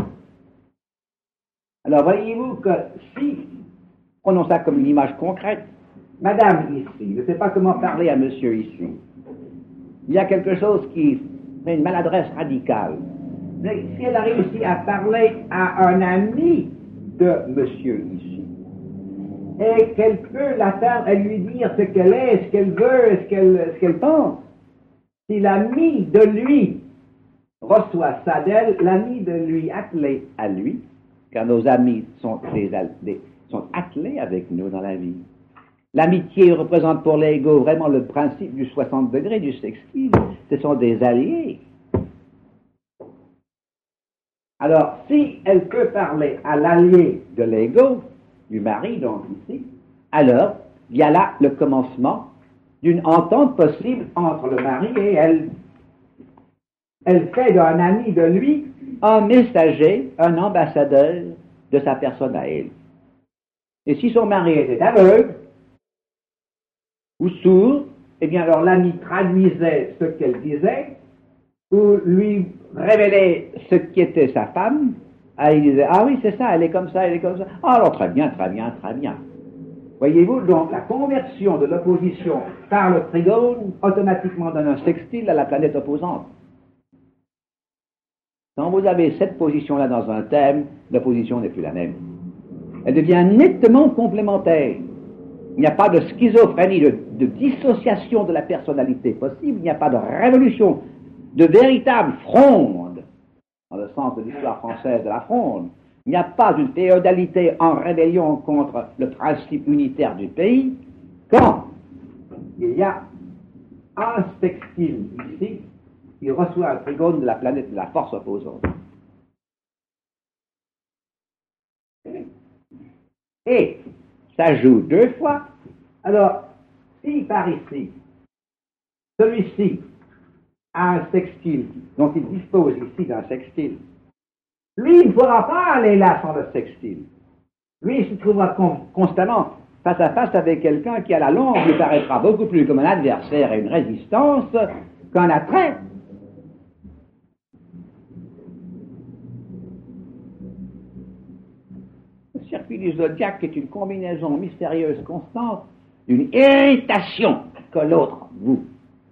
Alors voyez-vous que si, prenons ça comme une image concrète, madame ici, je ne sais pas comment parler à monsieur ici, il y a quelque chose qui fait une maladresse radicale. Mais si elle a réussi à parler à un ami de monsieur ici, et qu'elle peut l'atteindre et lui dire ce qu'elle est, ce qu'elle veut, ce qu'elle, ce qu'elle pense, si l'ami de lui reçoit ça d'elle, l'ami de lui attelé à lui, car nos amis sont, des, des, sont attelés avec nous dans la vie. L'amitié représente pour l'ego vraiment le principe du soixante degrés, du sextile. Ce sont des alliés. Alors, si elle peut parler à l'allié de l'ego, du mari, donc ici, alors, il y a là le commencement d'une entente possible entre le mari et elle. Elle fait d'un ami de lui un messager, un ambassadeur de sa personne à elle. Et si son mari était aveugle ou sourd, eh bien alors l'ami traduisait ce qu'elle disait ou lui révélait ce qu'était sa femme. Ah, il disait, ah oui, c'est ça, elle est comme ça, elle est comme ça. Ah, alors très bien, très bien, très bien. Voyez-vous, donc la conversion de l'opposition par le trigone automatiquement donne un sextile à la planète opposante. Quand vous avez cette position-là dans un thème, l'opposition n'est plus la même. Elle devient nettement complémentaire. Il n'y a pas de schizophrénie, de, de dissociation de la personnalité possible, il n'y a pas de révolution, de véritable fronde, dans le sens de l'histoire française de la fronde. Il n'y a pas une féodalité en rébellion contre le principe unitaire du pays, quand il y a un sextile ici qui reçoit un trigone de la planète de la force opposante. Et ça joue deux fois. Alors, si par ici, celui-ci a un sextile, dont il dispose ici d'un sextile, lui, il ne pourra pas aller là sans le sextile. Lui, il se trouvera con- constamment face à face avec quelqu'un qui, à la longue, lui paraîtra beaucoup plus comme un adversaire et une résistance qu'un attrait. Le circuit du zodiaque est une combinaison mystérieuse constante d'une irritation que l'autre vous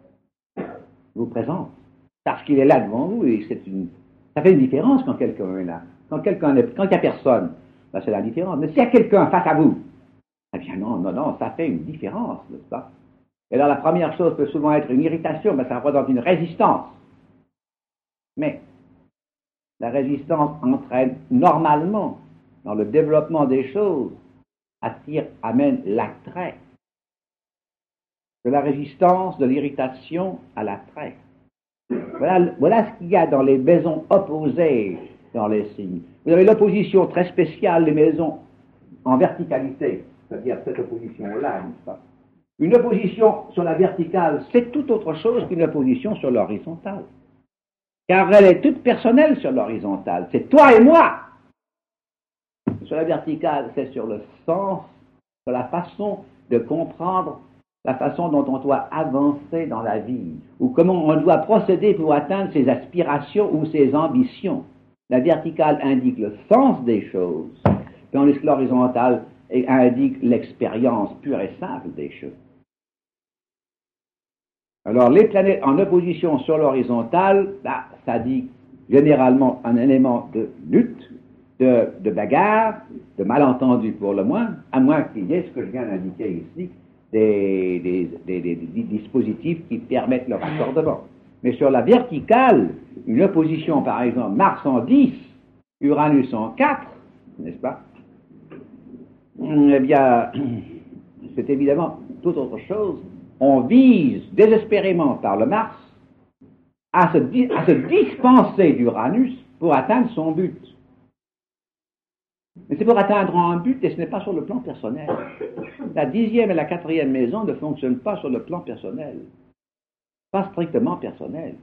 vous présente, parce qu'il est là devant vous, et c'est une, ça fait une différence quand quelqu'un est là. Quand quelqu'un est, quand il n'y a personne, ben c'est la différence. Mais s'il y a quelqu'un face à vous, eh bien non, non, non, ça fait une différence, n'est-ce pas? Et alors la première chose peut souvent être une irritation, mais ça représente une résistance. Mais la résistance entraîne normalement, dans le développement des choses, attire, amène l'attrait. De la résistance, de l'irritation à l'attrait. Voilà, voilà ce qu'il y a dans les maisons opposées dans les signes. Vous avez l'opposition très spéciale, les maisons en verticalité, c'est-à-dire cette opposition-là, n'est-ce pas? Une opposition sur la verticale, c'est tout autre chose qu'une opposition sur l'horizontale. Car elle est toute personnelle sur l'horizontale. C'est toi et moi. Sur la verticale, c'est sur le sens, sur la façon de comprendre la façon dont on doit avancer dans la vie, ou comment on doit procéder pour atteindre ses aspirations ou ses ambitions. La verticale indique le sens des choses, tandis que l'horizontale indique l'expérience pure et simple des choses. Alors, les planètes en opposition sur l'horizontale, bah, ça dit généralement un élément de lutte, de, de bagarre, de malentendu pour le moins, à moins qu'il y ait ce que je viens d'indiquer ici, des, des, des, des, des dispositifs qui permettent le raccordement. Mais sur la verticale, une opposition, par exemple, Mars en dix, Uranus en quatre, n'est-ce pas? Eh bien, c'est évidemment toute autre chose. On vise désespérément par le Mars à se, di- à se dispenser d'Uranus pour atteindre son but. Mais c'est pour atteindre un but et ce n'est pas sur le plan personnel. La dixième et la quatrième maison ne fonctionnent pas sur le plan personnel. Pas strictement personnel.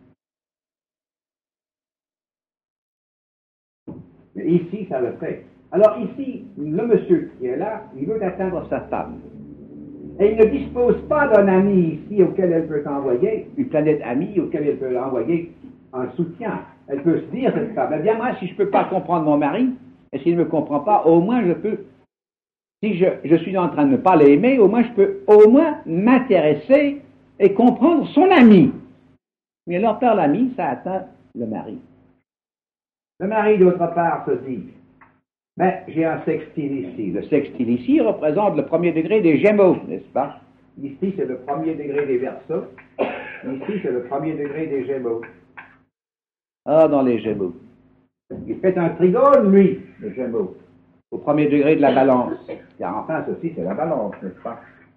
Mais ici, ça le fait. Alors ici, le monsieur qui est là, il veut atteindre sa femme. Et il ne dispose pas d'un ami ici auquel elle peut envoyer, une planète amie auquel elle peut envoyer un soutien. Elle peut se dire, cette femme, eh bien moi, si je ne peux pas comprendre mon mari, et s'il ne me comprend pas, au moins je peux, si je, je suis en train de ne pas l'aimer, au moins je peux au moins m'intéresser et comprendre son ami. Mais alors par l'ami, ça atteint le mari. Le mari, d'autre part, se dit, mais j'ai un sextile ici. Le sextile ici représente le premier degré des Gémeaux, n'est-ce pas? Ici, c'est le premier degré des Verseaux. Ici, c'est le premier degré des Gémeaux. Ah, dans les Gémeaux. Il fait un trigone, lui, le Gémeaux, au premier degré de la balance. Car enfin, ceci, c'est la balance, n'est-ce pas?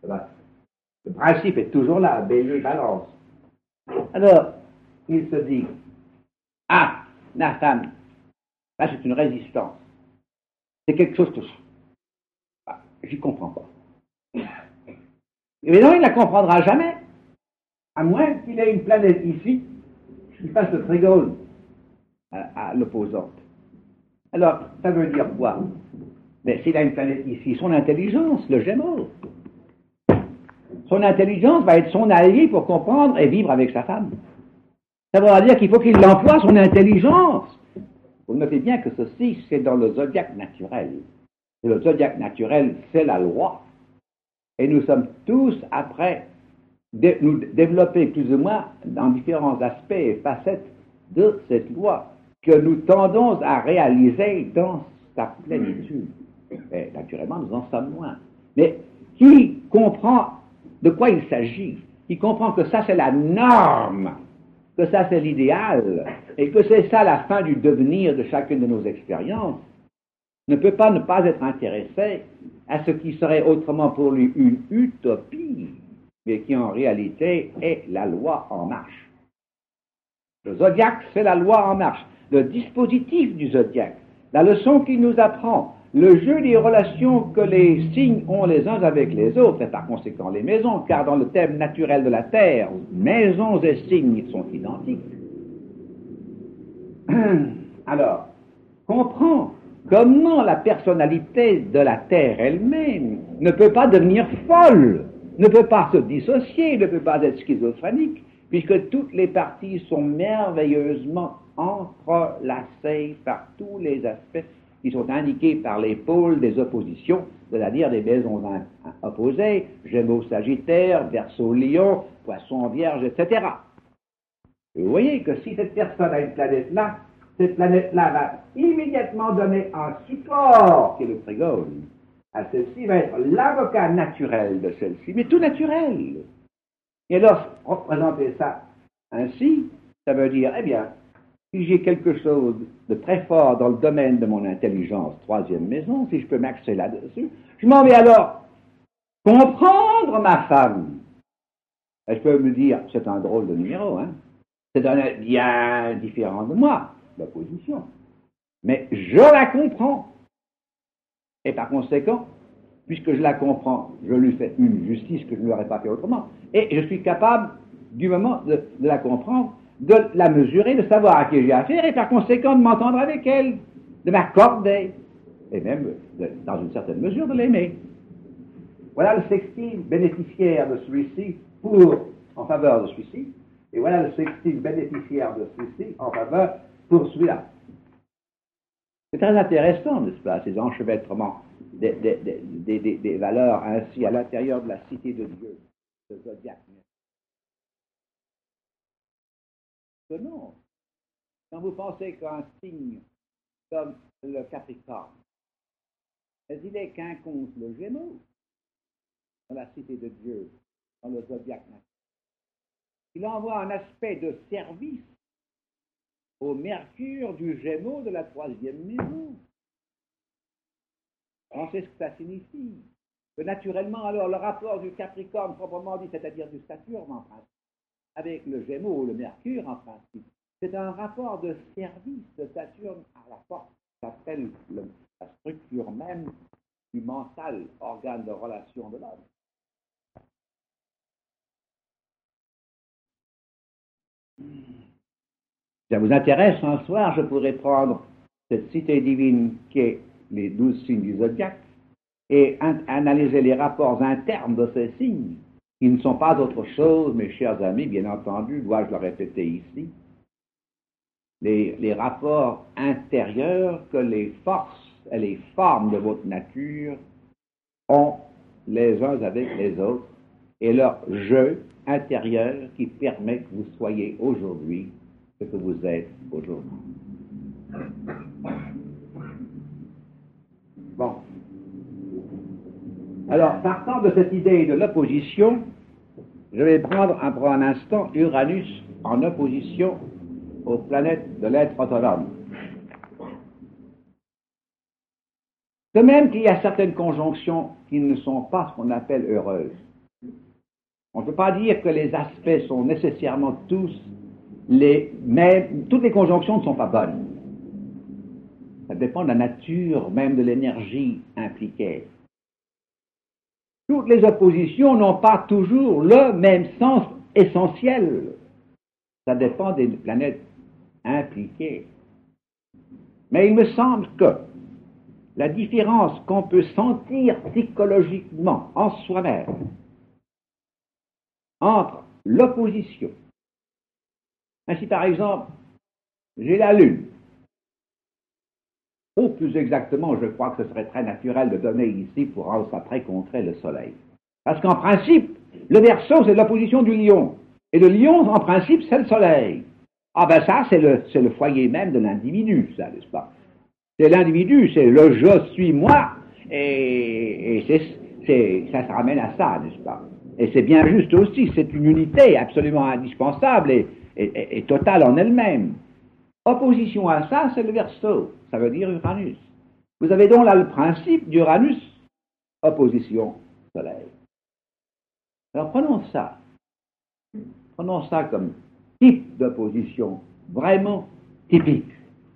Le principe est toujours là, bélier, balance. Alors, il se dit, ah, la femme, là, c'est une résistance. C'est quelque chose que je ah, j'y comprends pas. Mais non, il ne la comprendra jamais, à moins qu'il ait une planète ici qui fasse le trigone à, à l'opposante. Alors, ça veut dire quoi? Mais s'il a une planète ici, son intelligence, le Gémeaux, son intelligence va être son allié pour comprendre et vivre avec sa femme. Ça veut dire qu'il faut qu'il emploie son intelligence. Vous notez bien que ceci, c'est dans le zodiaque naturel. Et le zodiaque naturel, c'est la loi. Et nous sommes tous, après, de, nous développer plus ou moins dans différents aspects et facettes de cette loi que nous tendons à réaliser dans sa plénitude. Et naturellement, nous en sommes loin. Mais qui comprend de quoi il s'agit, qui comprend que ça, c'est la norme, que ça c'est l'idéal, et que c'est ça la fin du devenir de chacune de nos expériences, ne peut pas ne pas être intéressé à ce qui serait autrement pour lui une utopie, mais qui en réalité est la loi en marche. Le zodiaque, c'est la loi en marche, le dispositif du zodiaque, la leçon qu'il nous apprend, le jeu des relations que les signes ont les uns avec les autres, et par conséquent les maisons, car dans le thème naturel de la Terre, maisons et signes sont identiques. Alors, comprends comment la personnalité de la Terre elle-même ne peut pas devenir folle, ne peut pas se dissocier, ne peut pas être schizophrénique, puisque toutes les parties sont merveilleusement entrelacées par tous les aspects qui sont indiqués par les pôles des oppositions, c'est-à-dire des maisons opposées, Gémeaux Sagittaire, Verseau Lion, Poisson Vierge, et cetera. Et vous voyez que si cette personne a une planète là, cette planète-là va immédiatement donner un support, qui est le trigone, à celle-ci, va être l'avocat naturel de celle-ci, mais tout naturel. Et alors, représenter ça ainsi, ça veut dire, eh bien, si j'ai quelque chose de très fort dans le domaine de mon intelligence, troisième maison, si je peux m'axer là-dessus, je m'en vais alors comprendre ma femme. Et je peux me dire, c'est un drôle de numéro, hein. C'est un bien différent de moi, l'opposition. Mais je la comprends. Et par conséquent, puisque je la comprends, je lui fais une justice que je ne lui aurais pas fait autrement. Et je suis capable, du moment de, de la comprendre, de la mesurer, de savoir à qui j'ai affaire, et par conséquent de m'entendre avec elle, de m'accorder, et même, de, dans une certaine mesure, de l'aimer. Voilà le sextile bénéficiaire de celui-ci pour, en faveur de celui-ci, et voilà le sextile bénéficiaire de celui-ci en faveur pour celui-là. C'est très intéressant, n'est-ce pas, ces enchevêtrements des, des, des, des, des valeurs ainsi à l'intérieur de la cité de Dieu, le zodiaque. Non. Quand vous pensez qu'un signe comme le Capricorne, mais il est quinconce le Gémeaux dans la cité de Dieu, dans le zodiaque. Il envoie un aspect de service au Mercure du Gémeaux de la troisième maison. On sait ce que ça signifie. Que naturellement, alors, le rapport du Capricorne proprement dit, c'est-à-dire du Saturne en principe, avec le Gémeaux ou le Mercure en principe, c'est un rapport de service de Saturne à la force, ça s'appelle le, la structure même du mental, organe de relation de l'homme. Si ça vous intéresse, un soir, je pourrais prendre cette cité divine qui est les douze signes du zodiaque et an- analyser les rapports internes de ces signes, qui ne sont pas autre chose, mes chers amis, bien entendu, dois-je le répéter ici, les, les rapports intérieurs que les forces et les formes de votre nature ont les uns avec les autres, et leur jeu intérieur qui permet que vous soyez aujourd'hui ce que vous êtes aujourd'hui. Bon. Alors, partant de cette idée de l'opposition, je vais prendre un, pour un instant Uranus en opposition aux planètes de l'être autonome. De même qu'il y a certaines conjonctions qui ne sont pas ce qu'on appelle heureuses. On ne peut pas dire que les aspects sont nécessairement tous les mêmes. Toutes les conjonctions ne sont pas bonnes. Ça dépend de la nature, même de l'énergie impliquée. Toutes les oppositions n'ont pas toujours le même sens essentiel. Ça dépend des planètes impliquées. Mais il me semble que la différence qu'on peut sentir psychologiquement en soi-même entre l'opposition, ainsi par exemple, j'ai la Lune, ou plus exactement, je crois que ce serait très naturel de donner ici pour après contrer le Soleil. Parce qu'en principe, le Verseau, c'est l'opposition du Lion. Et le Lion, en principe, c'est le Soleil. Ah ben ça, c'est le, c'est le foyer même de l'individu, ça, n'est-ce pas? C'est l'individu, c'est le je suis moi, et, et c'est, c'est, ça se ramène à ça, n'est-ce pas? Et c'est bien juste aussi, c'est une unité absolument indispensable et, et, et, et totale en elle-même. Opposition à ça, c'est le Verseau, ça veut dire Uranus. Vous avez donc là le principe d'Uranus, opposition Soleil. Alors prenons ça, prenons ça comme type d'opposition vraiment typique.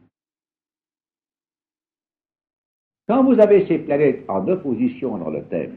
Quand vous avez ces planètes en opposition dans le thème,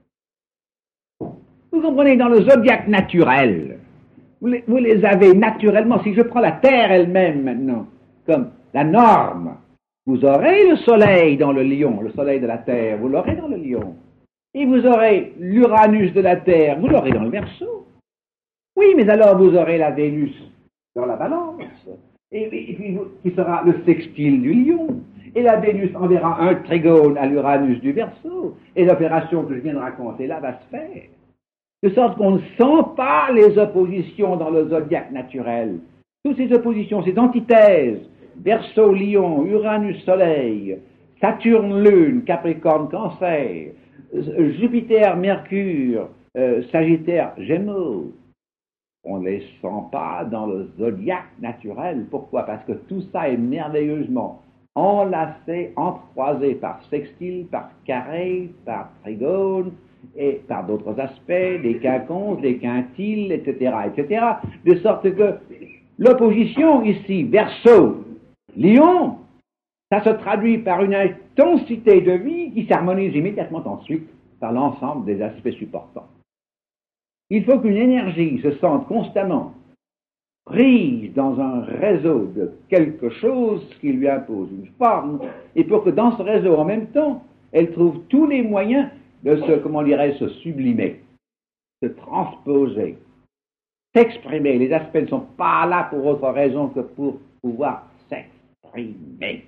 vous comprenez, dans le zodiaque naturel, vous les, vous les avez naturellement. Si je prends la Terre elle-même maintenant, comme la norme, vous aurez le Soleil dans le Lion, le Soleil de la Terre, vous l'aurez dans le Lion. Et vous aurez l'Uranus de la Terre, vous l'aurez dans le Verseau. Oui, mais alors vous aurez la Vénus dans la Balance, et, et, et puis vous, qui sera le sextile du Lion. Et la Vénus enverra un trigone à l'Uranus du Verseau. Et l'opération que je viens de raconter là va se faire. De sorte qu'on ne sent pas les oppositions dans le zodiaque naturel. Toutes ces oppositions, ces antithèses, Verseau, Lion, Uranus, Soleil, Saturne, Lune, Capricorne, Cancer, Jupiter, Mercure, euh, Sagittaire, Gémeaux, on ne les sent pas dans le zodiaque naturel. Pourquoi? Parce que tout ça est merveilleusement enlacé, entrecroisé par sextile, par carré, par trigone, et par d'autres aspects, les quinconces, les quintiles, et cetera, et cetera, de sorte que l'opposition ici, Verseau, Lion, ça se traduit par une intensité de vie qui s'harmonise immédiatement ensuite par l'ensemble des aspects supportants. Il faut qu'une énergie se sente constamment prise dans un réseau de quelque chose qui lui impose une forme, et pour que dans ce réseau, en même temps, elle trouve tous les moyens de se, comment dirais-je, se sublimer, se transposer, s'exprimer. Les aspects ne sont pas là pour autre raison que pour pouvoir s'exprimer.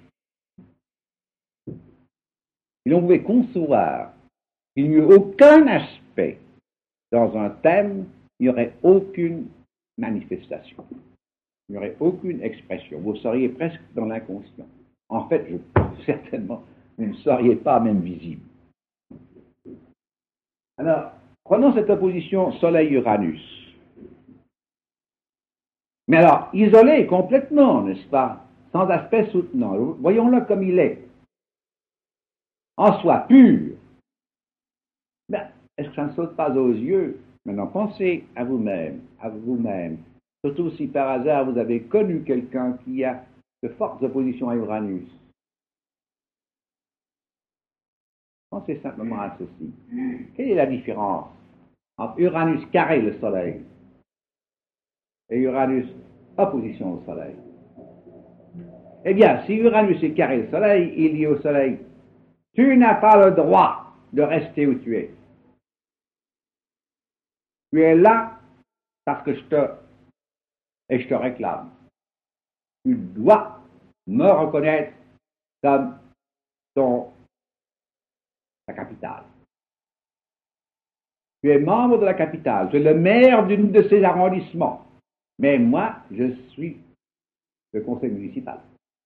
Et l'on pouvait concevoir qu'il n'y eut aucun aspect dans un thème, il n'y aurait aucune manifestation. Il n'y aurait aucune expression. Vous seriez presque dans l'inconscient. En fait, je pense certainement, vous ne seriez pas même visible. Alors, prenons cette opposition Soleil-Uranus. Mais alors, isolé complètement, n'est-ce pas? Sans aspect soutenant. Voyons-le comme il est. En soi, pur. Ben, est-ce que ça ne saute pas aux yeux? Maintenant, pensez à vous-même, à vous-même. Surtout si par hasard vous avez connu quelqu'un qui a de fortes oppositions à Uranus. Pensez simplement à ceci. Quelle est la différence entre Uranus carré le Soleil et Uranus opposition au Soleil? Eh bien, si Uranus est carré le Soleil, il dit au Soleil, tu n'as pas le droit de rester où tu es. Tu es là parce que je te et je te réclame. Tu dois me reconnaître comme ton ta capitale. Tu es membre de la capitale, tu es le maire d'une de ces arrondissements. Mais moi, je suis le conseil municipal.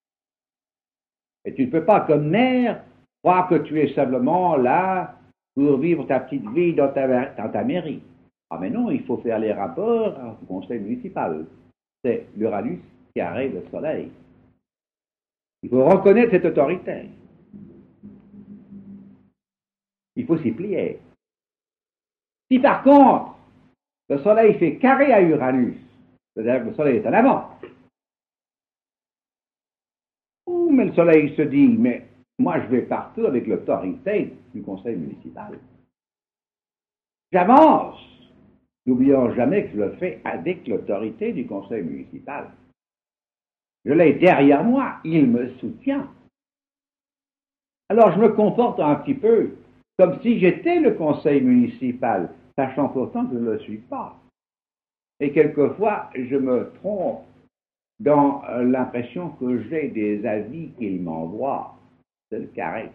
Et tu ne peux pas, comme maire, croire que tu es simplement là pour vivre ta petite vie dans ta, dans ta mairie. Ah mais non, il faut faire les rapports au conseil municipal. C'est l'Uranus qui arrête le Soleil. Il faut reconnaître cette autorité. Il faut s'y plier. Si par contre, le Soleil fait carré à Uranus, c'est-à-dire que le Soleil est en avant, oh, mais le Soleil se dit, mais moi je vais partout avec l'autorité du conseil municipal. J'avance. N'oublions jamais que je le fais avec l'autorité du conseil municipal. Je l'ai derrière moi, il me soutient. Alors je me comporte un petit peu comme si j'étais le conseil municipal, sachant pourtant que je ne le suis pas. Et quelquefois, je me trompe dans l'impression que j'ai des avis qu'il m'envoie. C'est le carré.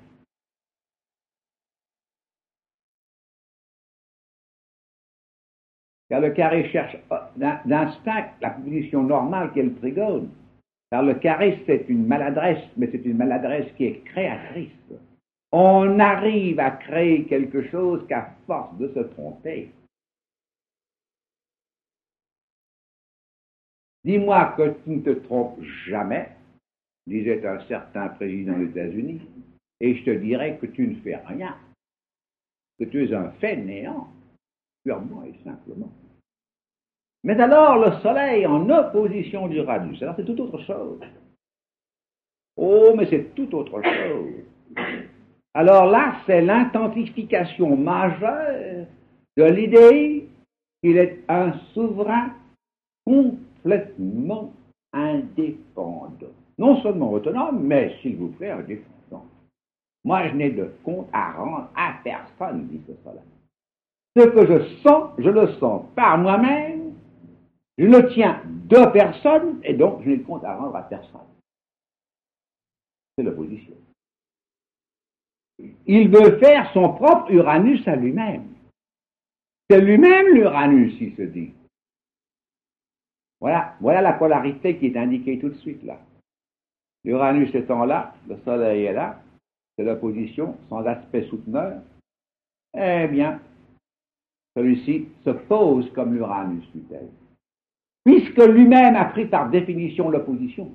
Car le carré cherche d'instinct la position normale qu'est le trigone. Car le carré, c'est une maladresse, mais c'est une maladresse qui est créatrice. On arrive à créer quelque chose qu'à force de se tromper. Dis-moi que tu ne te trompes jamais, disait un certain président des États-Unis, et je te dirais que tu ne fais rien, que tu es un fainéant, purement et simplement. Mais alors le Soleil en opposition d'Uranus, alors c'est tout autre chose. Oh, mais c'est tout autre chose. Alors là, c'est l'intensification majeure de l'idée qu'il est un souverain complètement indépendant. Non seulement autonome, mais, s'il vous plaît, indépendant. Moi, je n'ai de compte à rendre à personne, dit ce Soleil. Ce que je sens, je le sens par moi-même, je ne tiens de personne, et donc je n'ai de compte à rendre à personne. C'est l'opposition. Il veut faire son propre Uranus à lui-même. C'est lui-même l'Uranus, il se dit. Voilà, voilà la polarité qui est indiquée tout de suite là. L'Uranus étant là, le Soleil est là, c'est l'opposition sans aspect souteneur. Eh bien, celui-ci se pose comme l'Uranus lui-même, puisque lui-même a pris par définition l'opposition.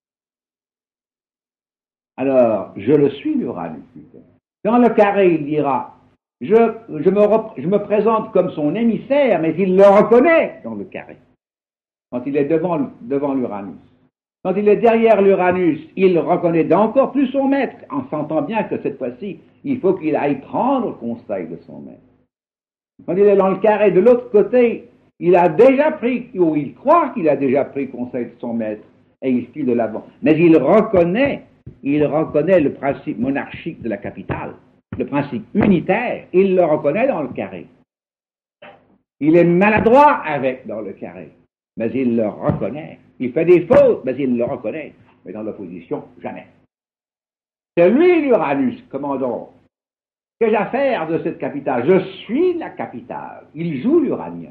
Alors, je le suis, l'Uranus lui-même. Dans le carré, il dira, je, je, me rep- je me présente comme son émissaire, mais il le reconnaît dans le carré, quand il est devant, devant l'Uranus. Quand il est derrière l'Uranus, il reconnaît d'encore plus son maître, en sentant bien que cette fois-ci, il faut qu'il aille prendre conseil de son maître. Quand il est dans le carré de l'autre côté, il a déjà pris, ou il croit qu'il a déjà pris conseil de son maître, et il file de l'avant. Mais il reconnaît, il reconnaît le principe monarchique de la capitale, le principe unitaire, il le reconnaît dans le carré. Il est maladroit avec dans le carré, mais il le reconnaît. Il fait des fautes, mais il le reconnaît. Mais dans l'opposition, jamais. C'est lui l'Uranus, commandant. Qu'ai-je à faire de cette capitale? Je suis la capitale. Il joue l'Uranien.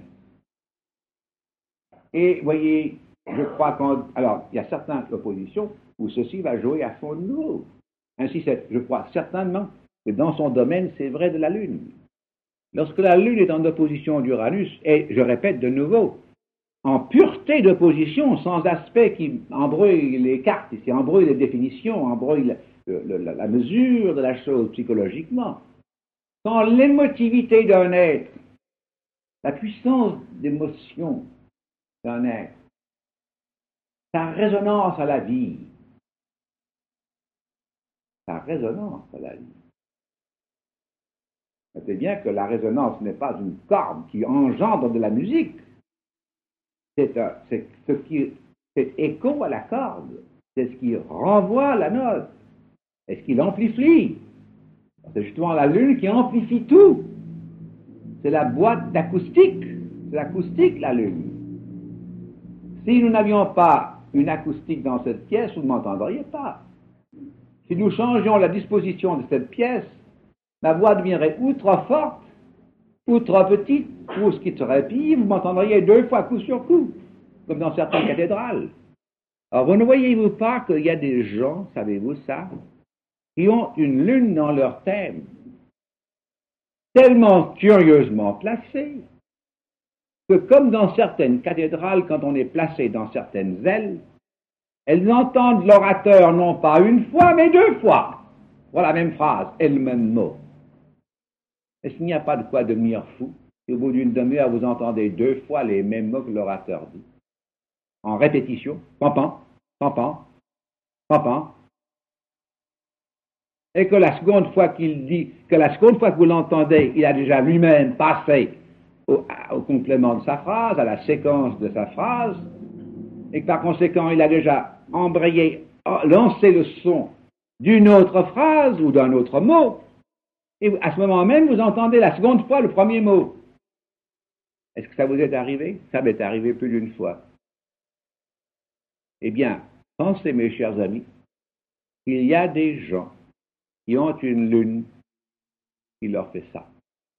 Et voyez, je crois qu'en... Alors, il y a certaines oppositions où ceci va jouer à son niveau. Ainsi, c'est, je crois certainement que dans son domaine, c'est vrai de la Lune. Lorsque la Lune est en opposition d'Uranus, et je répète de nouveau, en pureté d'opposition, sans aspect qui embrouille les cartes, qui embrouille les définitions, embrouille la, la, la, la mesure de la chose psychologiquement. Quand l'émotivité d'un être, la puissance d'émotion d'un être, sa résonance à la vie, sa résonance à la vie. Notez bien que la résonance n'est pas une corde qui engendre de la musique. C'est, un, c'est ce qui c'est écho à la corde, c'est ce qui renvoie la note, c'est ce qui l'amplifie. C'est justement la Lune qui amplifie tout. C'est la boîte d'acoustique, c'est l'acoustique la Lune. Si nous n'avions pas une acoustique dans cette pièce, vous ne m'entendriez pas. Si nous changions la disposition de cette pièce, la voix deviendrait ou trop forte, ou trop petite, ou ce qui serait pire, vous m'entendriez deux fois coup sur coup, comme dans certaines cathédrales. Alors, vous ne voyez-vous pas qu'il y a des gens, savez-vous ça, qui ont une lune dans leur thème, tellement curieusement placée, que comme dans certaines cathédrales, quand on est placé dans certaines ailes, elles entendent l'orateur non pas une fois, mais deux fois, pour la même phrase et le même mot. Est-ce qu'il n'y a pas de quoi devenir fou si au bout d'une demi-heure, vous entendez deux fois les mêmes mots que l'orateur dit, en répétition, pampant, pampant, pampant, et que la seconde fois qu'il dit, que la seconde fois que vous l'entendez, il a déjà lui-même passé au, au complément de sa phrase, à la séquence de sa phrase, et que par conséquent, il a déjà embrayé, lancé le son d'une autre phrase ou d'un autre mot, et à ce moment même, vous entendez la seconde fois le premier mot. Est-ce que ça vous est arrivé? Ça m'est arrivé plus d'une fois. Eh bien, pensez, mes chers amis, qu'il y a des gens qui ont une lune qui leur fait ça.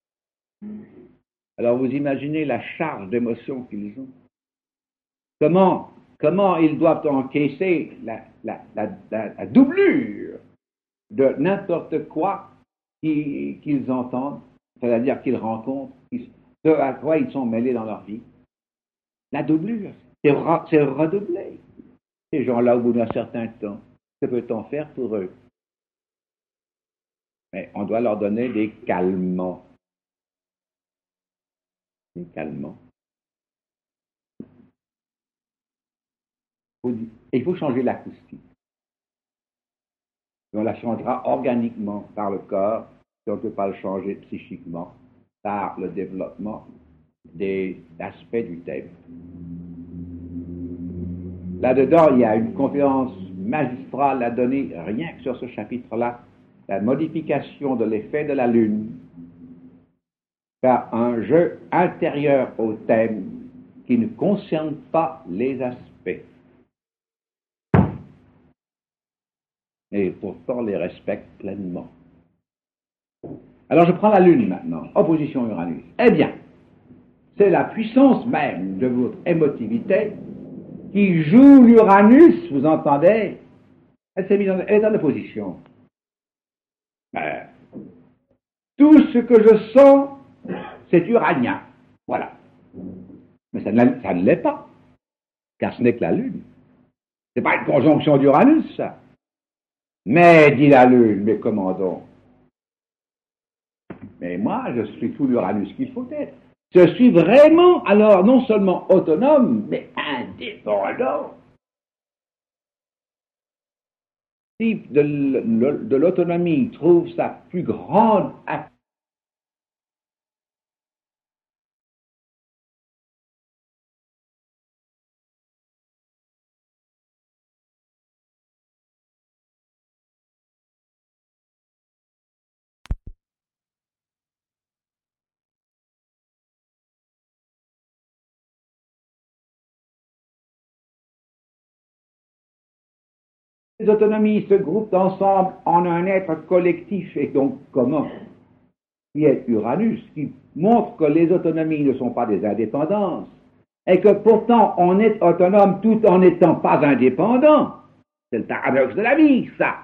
Alors vous imaginez la charge d'émotion qu'ils ont. Comment, comment ils doivent encaisser la, la, la, la, la doublure de n'importe quoi qu'ils, qu'ils entendent, c'est-à-dire qu'ils rencontrent, ce à quoi ils sont mêlés dans leur vie. La doublure, c'est, re, c'est redoubler. Ces gens-là, au bout d'un certain temps, que peut-on faire pour eux? Mais on doit leur donner des calmants. Des calmants. Il faut changer l'acoustique. Et on la changera organiquement par le corps, si on ne peut pas le changer psychiquement, par le développement des aspects du thème. Là-dedans, il y a une conférence magistrale à donner, rien que sur ce chapitre-là, la modification de l'effet de la Lune par un jeu intérieur au thème qui ne concerne pas les aspects. Et pourtant les respecte pleinement. Alors je prends la Lune maintenant, opposition Uranus. Eh bien, c'est la puissance même de votre émotivité qui joue l'Uranus, vous entendez? Elle s'est mise en, elle est dans l'opposition. Ben, tout ce que je sens, c'est uranien. Voilà. Mais ça ne, ça ne l'est pas, car ce n'est que la Lune. C'est pas une conjonction d'Uranus, ça. Mais, dit la Lune, mais comment donc? Mais moi, je suis tout l'Uranus qu'il faut être. Je suis vraiment, alors, non seulement autonome, mais indépendant. Si de, de l'autonomie trouve sa plus grande activité, les autonomies se groupent ensemble en un être collectif et donc commun, qui est Uranus, qui montre que les autonomies ne sont pas des indépendances, et que pourtant on est autonome tout en n'étant pas indépendant. C'est le paradoxe de la vie, ça.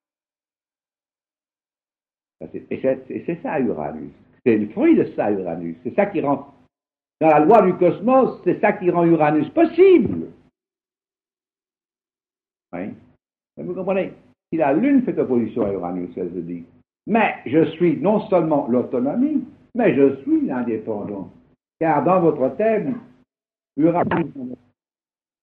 Et c'est ça, Uranus. C'est le fruit de ça, Uranus. C'est ça qui rend, dans la loi du cosmos, c'est ça qui rend Uranus possible. Oui. Vous comprenez? Si la Lune fait opposition à Uranus, elle se dit, mais je suis non seulement l'autonomie, mais je suis l'indépendant. Car dans votre thème, Uranus